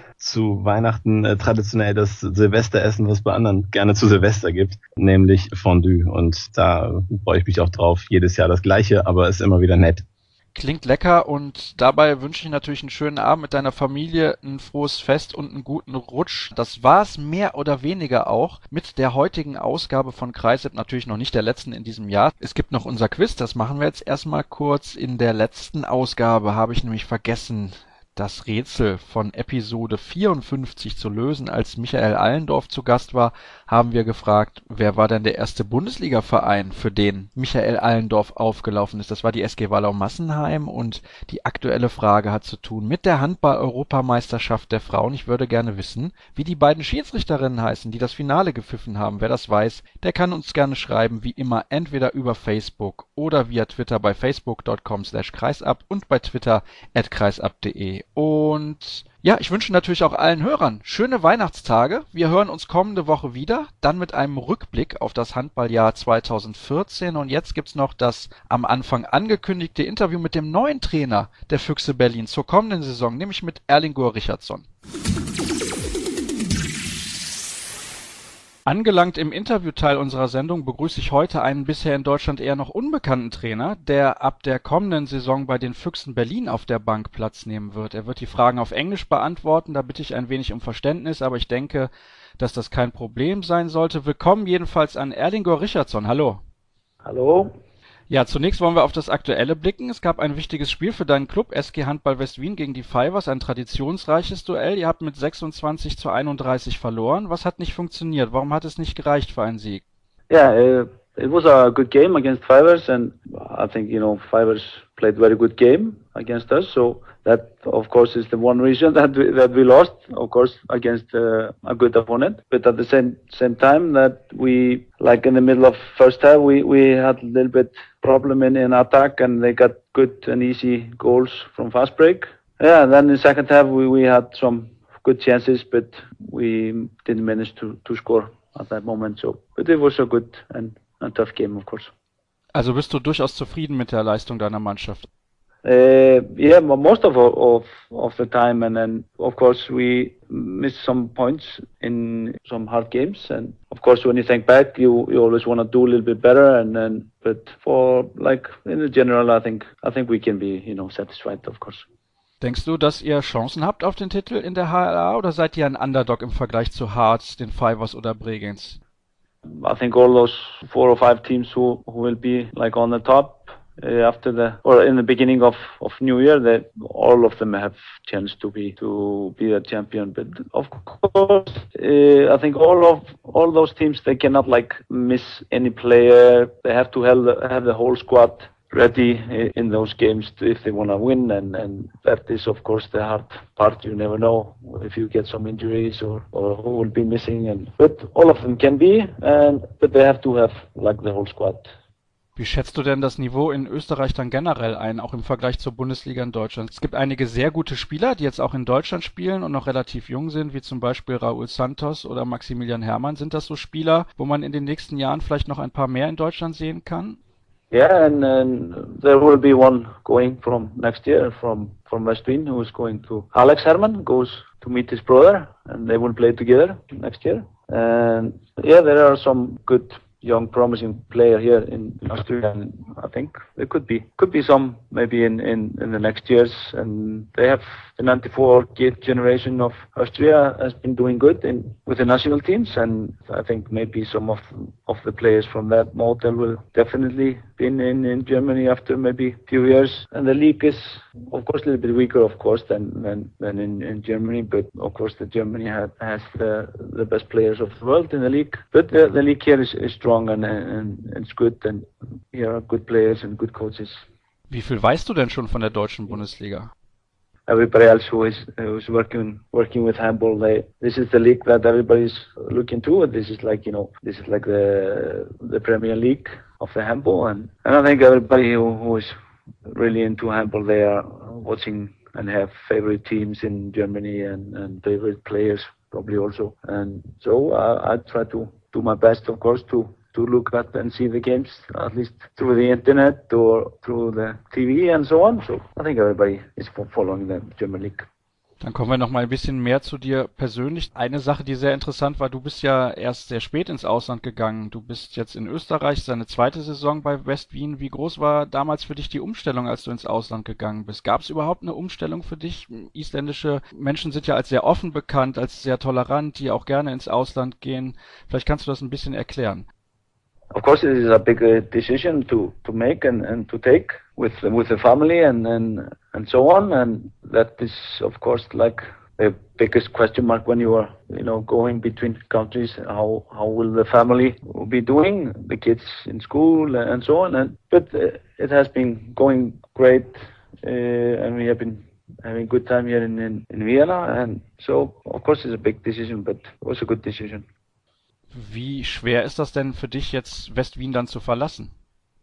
zu Weihnachten traditionell das Silvesteressen, was bei anderen gerne zu Silvester gibt, nämlich Fondue. Und da freue ich mich auch drauf. Jedes Jahr das Gleiche, aber ist immer wieder nett. Klingt lecker und dabei wünsche ich natürlich einen schönen Abend mit deiner Familie, ein frohes Fest und einen guten Rutsch. Das war's mehr oder weniger auch mit der heutigen Ausgabe von Kreisab, natürlich noch nicht der letzten in diesem Jahr. Es gibt noch unser Quiz, das machen wir jetzt erstmal kurz. In der letzten Ausgabe habe ich nämlich vergessen, das Rätsel von Episode 54 zu lösen. Als Michael Allendorf zu Gast war, haben wir gefragt, wer war denn der erste Bundesliga-Verein, für den Michael Allendorf aufgelaufen ist. Das war die SG Wallau-Massenheim und die aktuelle Frage hat zu tun mit der Handball-Europameisterschaft der Frauen. Ich würde gerne wissen, wie die beiden Schiedsrichterinnen heißen, die das Finale gepfiffen haben. Wer das weiß, der kann uns gerne schreiben, wie immer entweder über Facebook oder via Twitter bei facebook.com/kreisab und bei Twitter @kreisab.de. Und Ja, ich wünsche natürlich auch allen Hörern schöne Weihnachtstage. Wir hören uns kommende Woche wieder, dann mit einem Rückblick auf das Handballjahr 2014. Und jetzt gibt's noch das am Anfang angekündigte Interview mit dem neuen Trainer der Füchse Berlin zur kommenden Saison, nämlich mit Erlingur Richardsson. Angelangt im Interviewteil unserer Sendung begrüße ich heute einen bisher in Deutschland eher noch unbekannten Trainer, der ab der kommenden Saison bei den Füchsen Berlin auf der Bank Platz nehmen wird. Er wird die Fragen auf Englisch beantworten, da bitte ich ein wenig um Verständnis, aber ich denke, dass das kein Problem sein sollte. Willkommen jedenfalls an Erlingur Richardsson. Hallo. Hallo. Ja, zunächst wollen wir auf das Aktuelle blicken. Es gab ein wichtiges Spiel für deinen Club, SG Handball West-Wien gegen die Fivers, ein traditionsreiches Duell. Ihr habt mit 26:31 verloren. Was hat nicht funktioniert? Warum hat es nicht gereicht für einen Sieg? Yeah, it was a good game against Fivers, and I think, Fivers played very good game against us, so that of course is the one reason that we lost, of course, against a good opponent. But at the same time, that we, like in the middle of first half, we had a little bit problem in attack, and they got good and easy goals from fast break. Yeah, and then in the second half we had some good chances, but we didn't manage to score at that moment. So, but it was a good and a tough game, of course. Also bist du durchaus zufrieden mit der Leistung deiner Mannschaft? Yeah, most of the time, and then of course we missed some points in some hard games, and of course when you think back, you always want to do a little bit better, and then but for like in the general, I think we can be satisfied, of course. Denkst du, dass ihr Chancen habt auf den Titel in der HLA oder seid ihr ein Underdog im Vergleich zu Harz, den Fivers oder Bregenz? I think all those 4 or 5 teams who will be like on the top in the beginning of New Year, that all of them have chance to be a champion. But of course, I think all those teams, they cannot like miss any player. They have to have the whole squad ready in those games if they want to win, and that is of course the hard part. You never know if you get some injuries or who will be missing, but all of them can be, but they have to have like the whole squad. Wie schätzt du denn das Niveau in Österreich dann generell ein, auch im Vergleich zur Bundesliga in Deutschland? Es gibt einige sehr gute Spieler, die jetzt auch in Deutschland spielen und noch relativ jung sind, wie zum Beispiel Raúl Santos oder Maximilian Hermann. Sind das so Spieler, wo man in den nächsten Jahren vielleicht noch ein paar mehr in Deutschland sehen kann? Yeah, and there will be one going from next year from West-Wien, who is going to Alex Herman, goes to meet his brother, and they will play together next year. And yeah, there are some good young promising player here in Austria, and I think there could be some maybe in the next years, and they have the 94 kid generation of Austria has been doing good with the national teams, and I think maybe some of the players from that model will definitely be in Germany after maybe a few years. And the league is of course a little bit weaker, of course, than in Germany, but of course the Germany has the best players of the world in the league, but the league here is strong and it's good, and here are good players and good coaches. Wie viel weißt du denn schon von der deutschen Bundesliga? Everybody else who's working with handball, this is the league that everybody's looking to. This is like the Premier League of the handball, and I think everybody who is really into handball, they are watching and have favorite teams in Germany and favorite players probably also. And so I try to do my best, of course, to look at and see the games, at least through the internet or through the TV and so on. So I think everybody is following the German League. Dann kommen wir noch mal ein bisschen mehr zu dir persönlich. Eine Sache, die sehr interessant war, du bist ja erst sehr spät ins Ausland gegangen. Du bist jetzt in Österreich, seine zweite Saison bei West-Wien. Wie groß war damals für dich die Umstellung, als du ins Ausland gegangen bist? Gab es überhaupt eine Umstellung für dich? Isländische Menschen sind ja als sehr offen bekannt, als sehr tolerant, die auch gerne ins Ausland gehen. Vielleicht kannst du das ein bisschen erklären. Of course, it is a big decision to make and to take with the family and so on, and that is of course like the biggest question mark when you are going between countries. How will the family be doing, the kids in school and so on? But it has been going great, and we have been having a good time here in Vienna, and so of course it's a big decision, but it was a good decision. Wie schwer ist das denn für dich jetzt, West-Wien dann zu verlassen?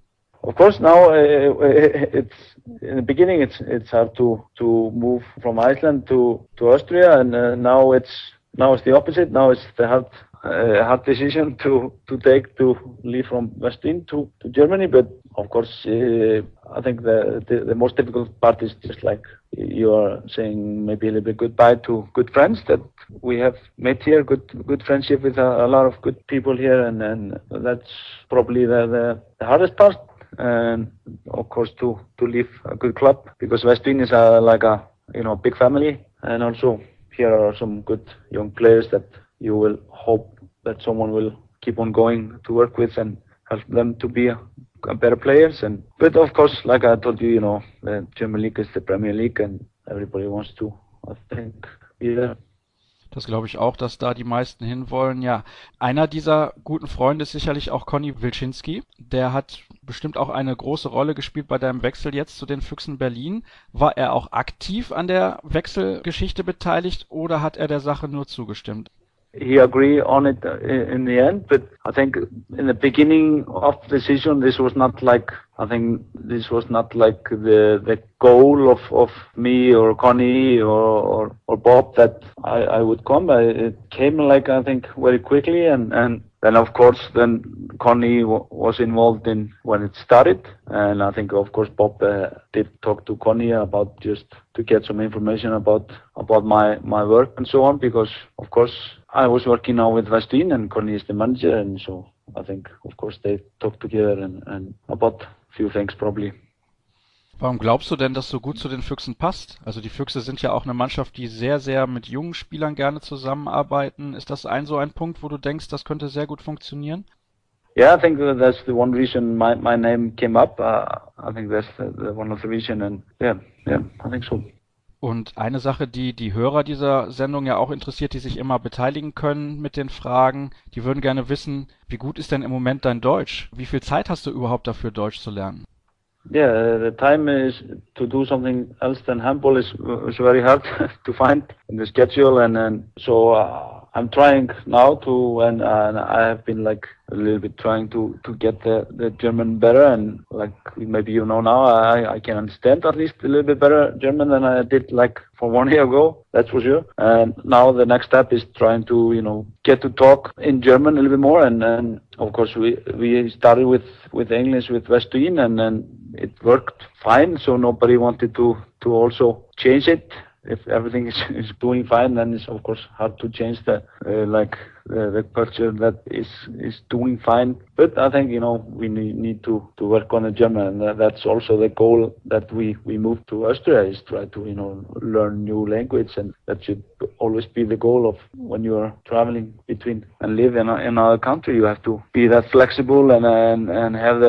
Of course, now it's in the beginning. It's hard to move from Iceland to Austria, and now it's the opposite. Now it's the hard decision to take to leave from Western to Germany. But of course, I think the most difficult part is just like you are saying, maybe a little bit goodbye to good friends that we have met here. Good friendship with a lot of good people here, and that's probably the hardest part. And of course to leave a good club, because Western is like a big family, and also here are some good young players that you will hope that someone will keep on going to work with and help them to be a better players. But of course, like I told you, the German League is the Premier League, and everybody wants to, I think, be there. Das glaube ich auch, dass da die meisten hinwollen. Ja, einer dieser guten Freunde ist sicherlich auch Conny Wilczynski. Der hat bestimmt auch eine große Rolle gespielt bei deinem Wechsel jetzt zu den Füchsen Berlin. War er auch aktiv an der Wechselgeschichte beteiligt oder hat er der Sache nur zugestimmt? He agreed on it in the end, but I think in the beginning of the season, this was not like the goal of me or Conny or Bob that I would come. It came like, I think, very quickly, and then of course Conny was involved in when it started, and I think of course Bob did talk to Conny about just to get some information about my work and so on, because of course I was working now with Western and Conny is the manager, and so I think of course they talked together and about a few things probably. Warum glaubst du denn, dass so gut zu den Füchsen passt? Also die Füchse sind ja auch eine Mannschaft, die sehr, sehr mit jungen Spielern gerne zusammenarbeiten. Ist das so ein Punkt, wo du denkst, das könnte sehr gut funktionieren? Yeah, I think that's the one reason my name came up. I think that's the one of the reason, and yeah, I think so. Und eine Sache, die die Hörer dieser Sendung ja auch interessiert, die sich immer beteiligen können mit den Fragen, die würden gerne wissen, wie gut ist denn im Moment dein Deutsch? Wie viel Zeit hast du überhaupt dafür, Deutsch zu lernen? Yeah, the time is to do something else than handball is very hard to find in the schedule, and so I'm trying now to, and I have been like a little bit trying to get the German better, and like maybe now I can understand at least a little bit better German than I did like for 1 year ago, that's for sure. And now the next step is trying to get to talk in German a little bit more, and of course we started with English with Western, and then it worked fine, so nobody wanted to also change it. If everything is doing fine, then it's of course hard to change the culture that is doing fine. But I think we need to work on the German, and that's also the goal that we moved to Austria, is try to learn new language, and that should always be the goal of when you are traveling between and live in another country. You have to be that flexible and have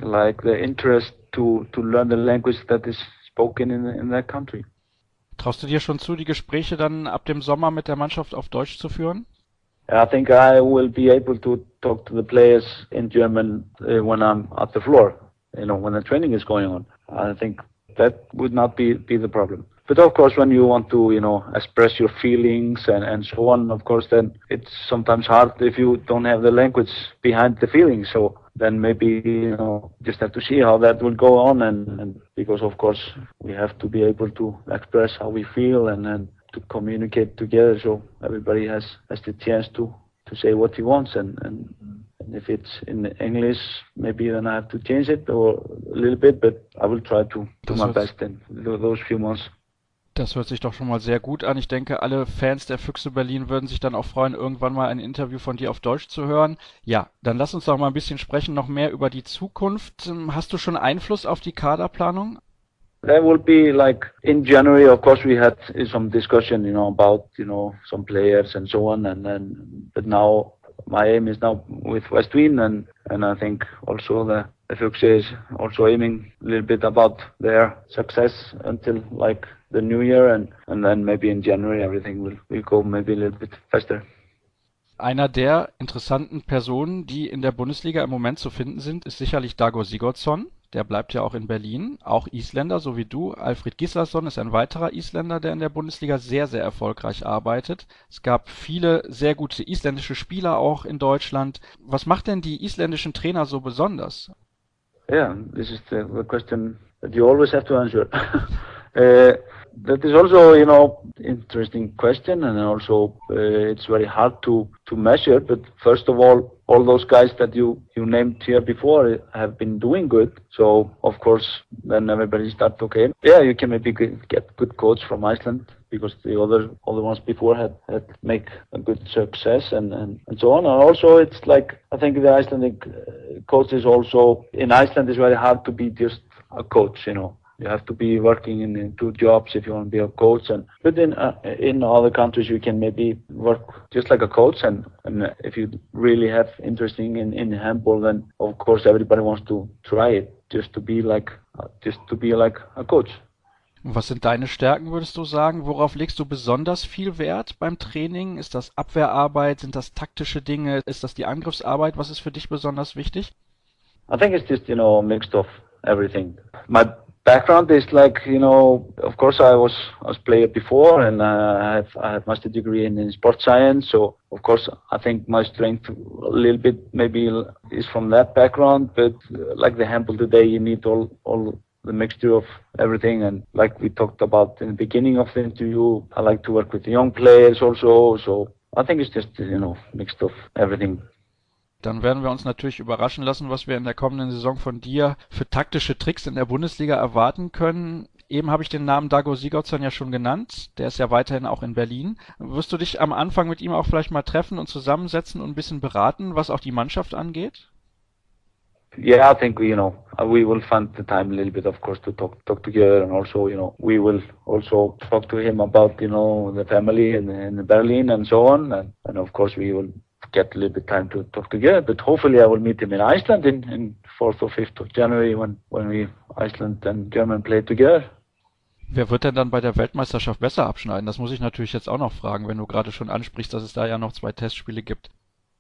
the interest to learn the language that is spoken in that country. Traust du dir schon zu, die Gespräche dann ab dem Sommer mit der Mannschaft auf Deutsch zu führen? I think I will be able to talk to the players in German when I'm at the floor, when the training is going on. I think that would not be the problem. But of course, when you want to, express your feelings and so on, of course, then it's sometimes hard if you don't have the language behind the feelings. So then maybe, just have to see how that will go on, and because of course we have to be able to express how we feel and to communicate together, so everybody has the chance to say what he wants, and if it's in English, maybe then I have to change it or a little bit, but I will try to do my best in those few months. Das hört sich doch schon mal sehr gut an. Ich denke, alle Fans der Füchse Berlin würden sich dann auch freuen, irgendwann mal ein Interview von dir auf Deutsch zu hören. Ja, dann lass uns doch mal ein bisschen sprechen, noch mehr über die Zukunft. Hast du schon Einfluss auf die Kaderplanung? That will be like in January. Of course, we had some discussion, about some players and so on, but now my aim is now with Western, and I think also the Füchse is also aiming a little bit about their success until like the new year, and then maybe in January everything will go maybe a little bit faster. Einer der interessanten Personen, die in der Bundesliga im Moment zu finden sind, ist sicherlich Dagur Sigurdsson. Der bleibt ja auch in Berlin, auch Isländer, so wie du. Alfred Gislason ist ein weiterer Isländer, der in der Bundesliga sehr, sehr erfolgreich arbeitet. Es gab viele sehr gute isländische Spieler auch in Deutschland. Was macht denn die isländischen Trainer so besonders? Yeah, this is the question that you always have to answer. That is also, interesting question, and also it's very hard to measure. But first of all those guys that you named here before have been doing good. So of course, then everybody starts, okay, yeah, you can maybe get good coach from Iceland because the other ones before had make a good success and so on. And also, it's like I think the Icelandic coaches also in Iceland is very hard to be just a coach, You have to be working in 2 jobs if you want to be a coach. But in other countries, you can maybe work just like a coach. And if you really have interest in handball, then of course everybody wants to try it just to be like a coach. Was sind deine Stärken, würdest du sagen? Worauf legst du besonders viel Wert beim Training? Ist das Abwehrarbeit? Sind das taktische Dinge? Ist das die Angriffsarbeit? Was ist für dich besonders wichtig? I think it's just, a mix of everything. My background is like, of course I was player before, and I have master degree in sports science. So of course I think my strength a little bit maybe is from that background. But like the handball today, you need all the mixture of everything. And like we talked about in the beginning of the interview, I like to work with the young players also. So I think it's just, mixed of everything. Dann werden wir uns natürlich überraschen lassen, was wir in der kommenden Saison von dir für taktische Tricks in der Bundesliga erwarten können. Eben habe ich den Namen Dago Sigurdsson ja schon genannt. Der ist ja weiterhin auch in Berlin. Wirst du dich am Anfang mit ihm auch vielleicht mal treffen und zusammensetzen und ein bisschen beraten, was auch die Mannschaft angeht? Yeah, I think, we will find the time a little bit, of course, to talk together. And also, we will also talk to him about, the family in Berlin and so on. And of course, we will get a little bit time to talk together, but hopefully I will meet him in Iceland in 4th or 5th of January when Iceland and Germany play together. Wer wird denn dann bei der Weltmeisterschaft besser abschneiden? Das muss ich natürlich jetzt auch noch fragen, wenn du gerade schon ansprichst, dass es da ja noch 2 Testspiele gibt.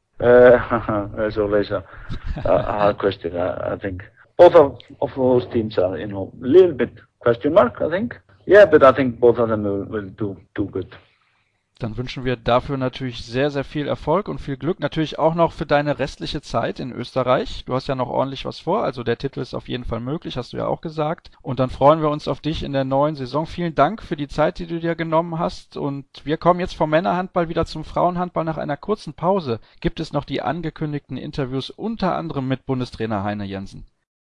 That's always a hard question. I think both of those teams are, a little bit question mark, I think. Yeah, but I think both of them will do good. Dann wünschen wir dafür natürlich sehr, sehr viel Erfolg und viel Glück. Natürlich auch noch für deine restliche Zeit in Österreich. Du hast ja noch ordentlich was vor, also der Titel ist auf jeden Fall möglich, hast du ja auch gesagt. Und dann freuen wir uns auf dich in der neuen Saison. Vielen Dank für die Zeit, die du dir genommen hast. Und wir kommen jetzt vom Männerhandball wieder zum Frauenhandball. Nach einer kurzen Pause gibt es noch die angekündigten Interviews, unter anderem mit Bundestrainer Heine Jensen.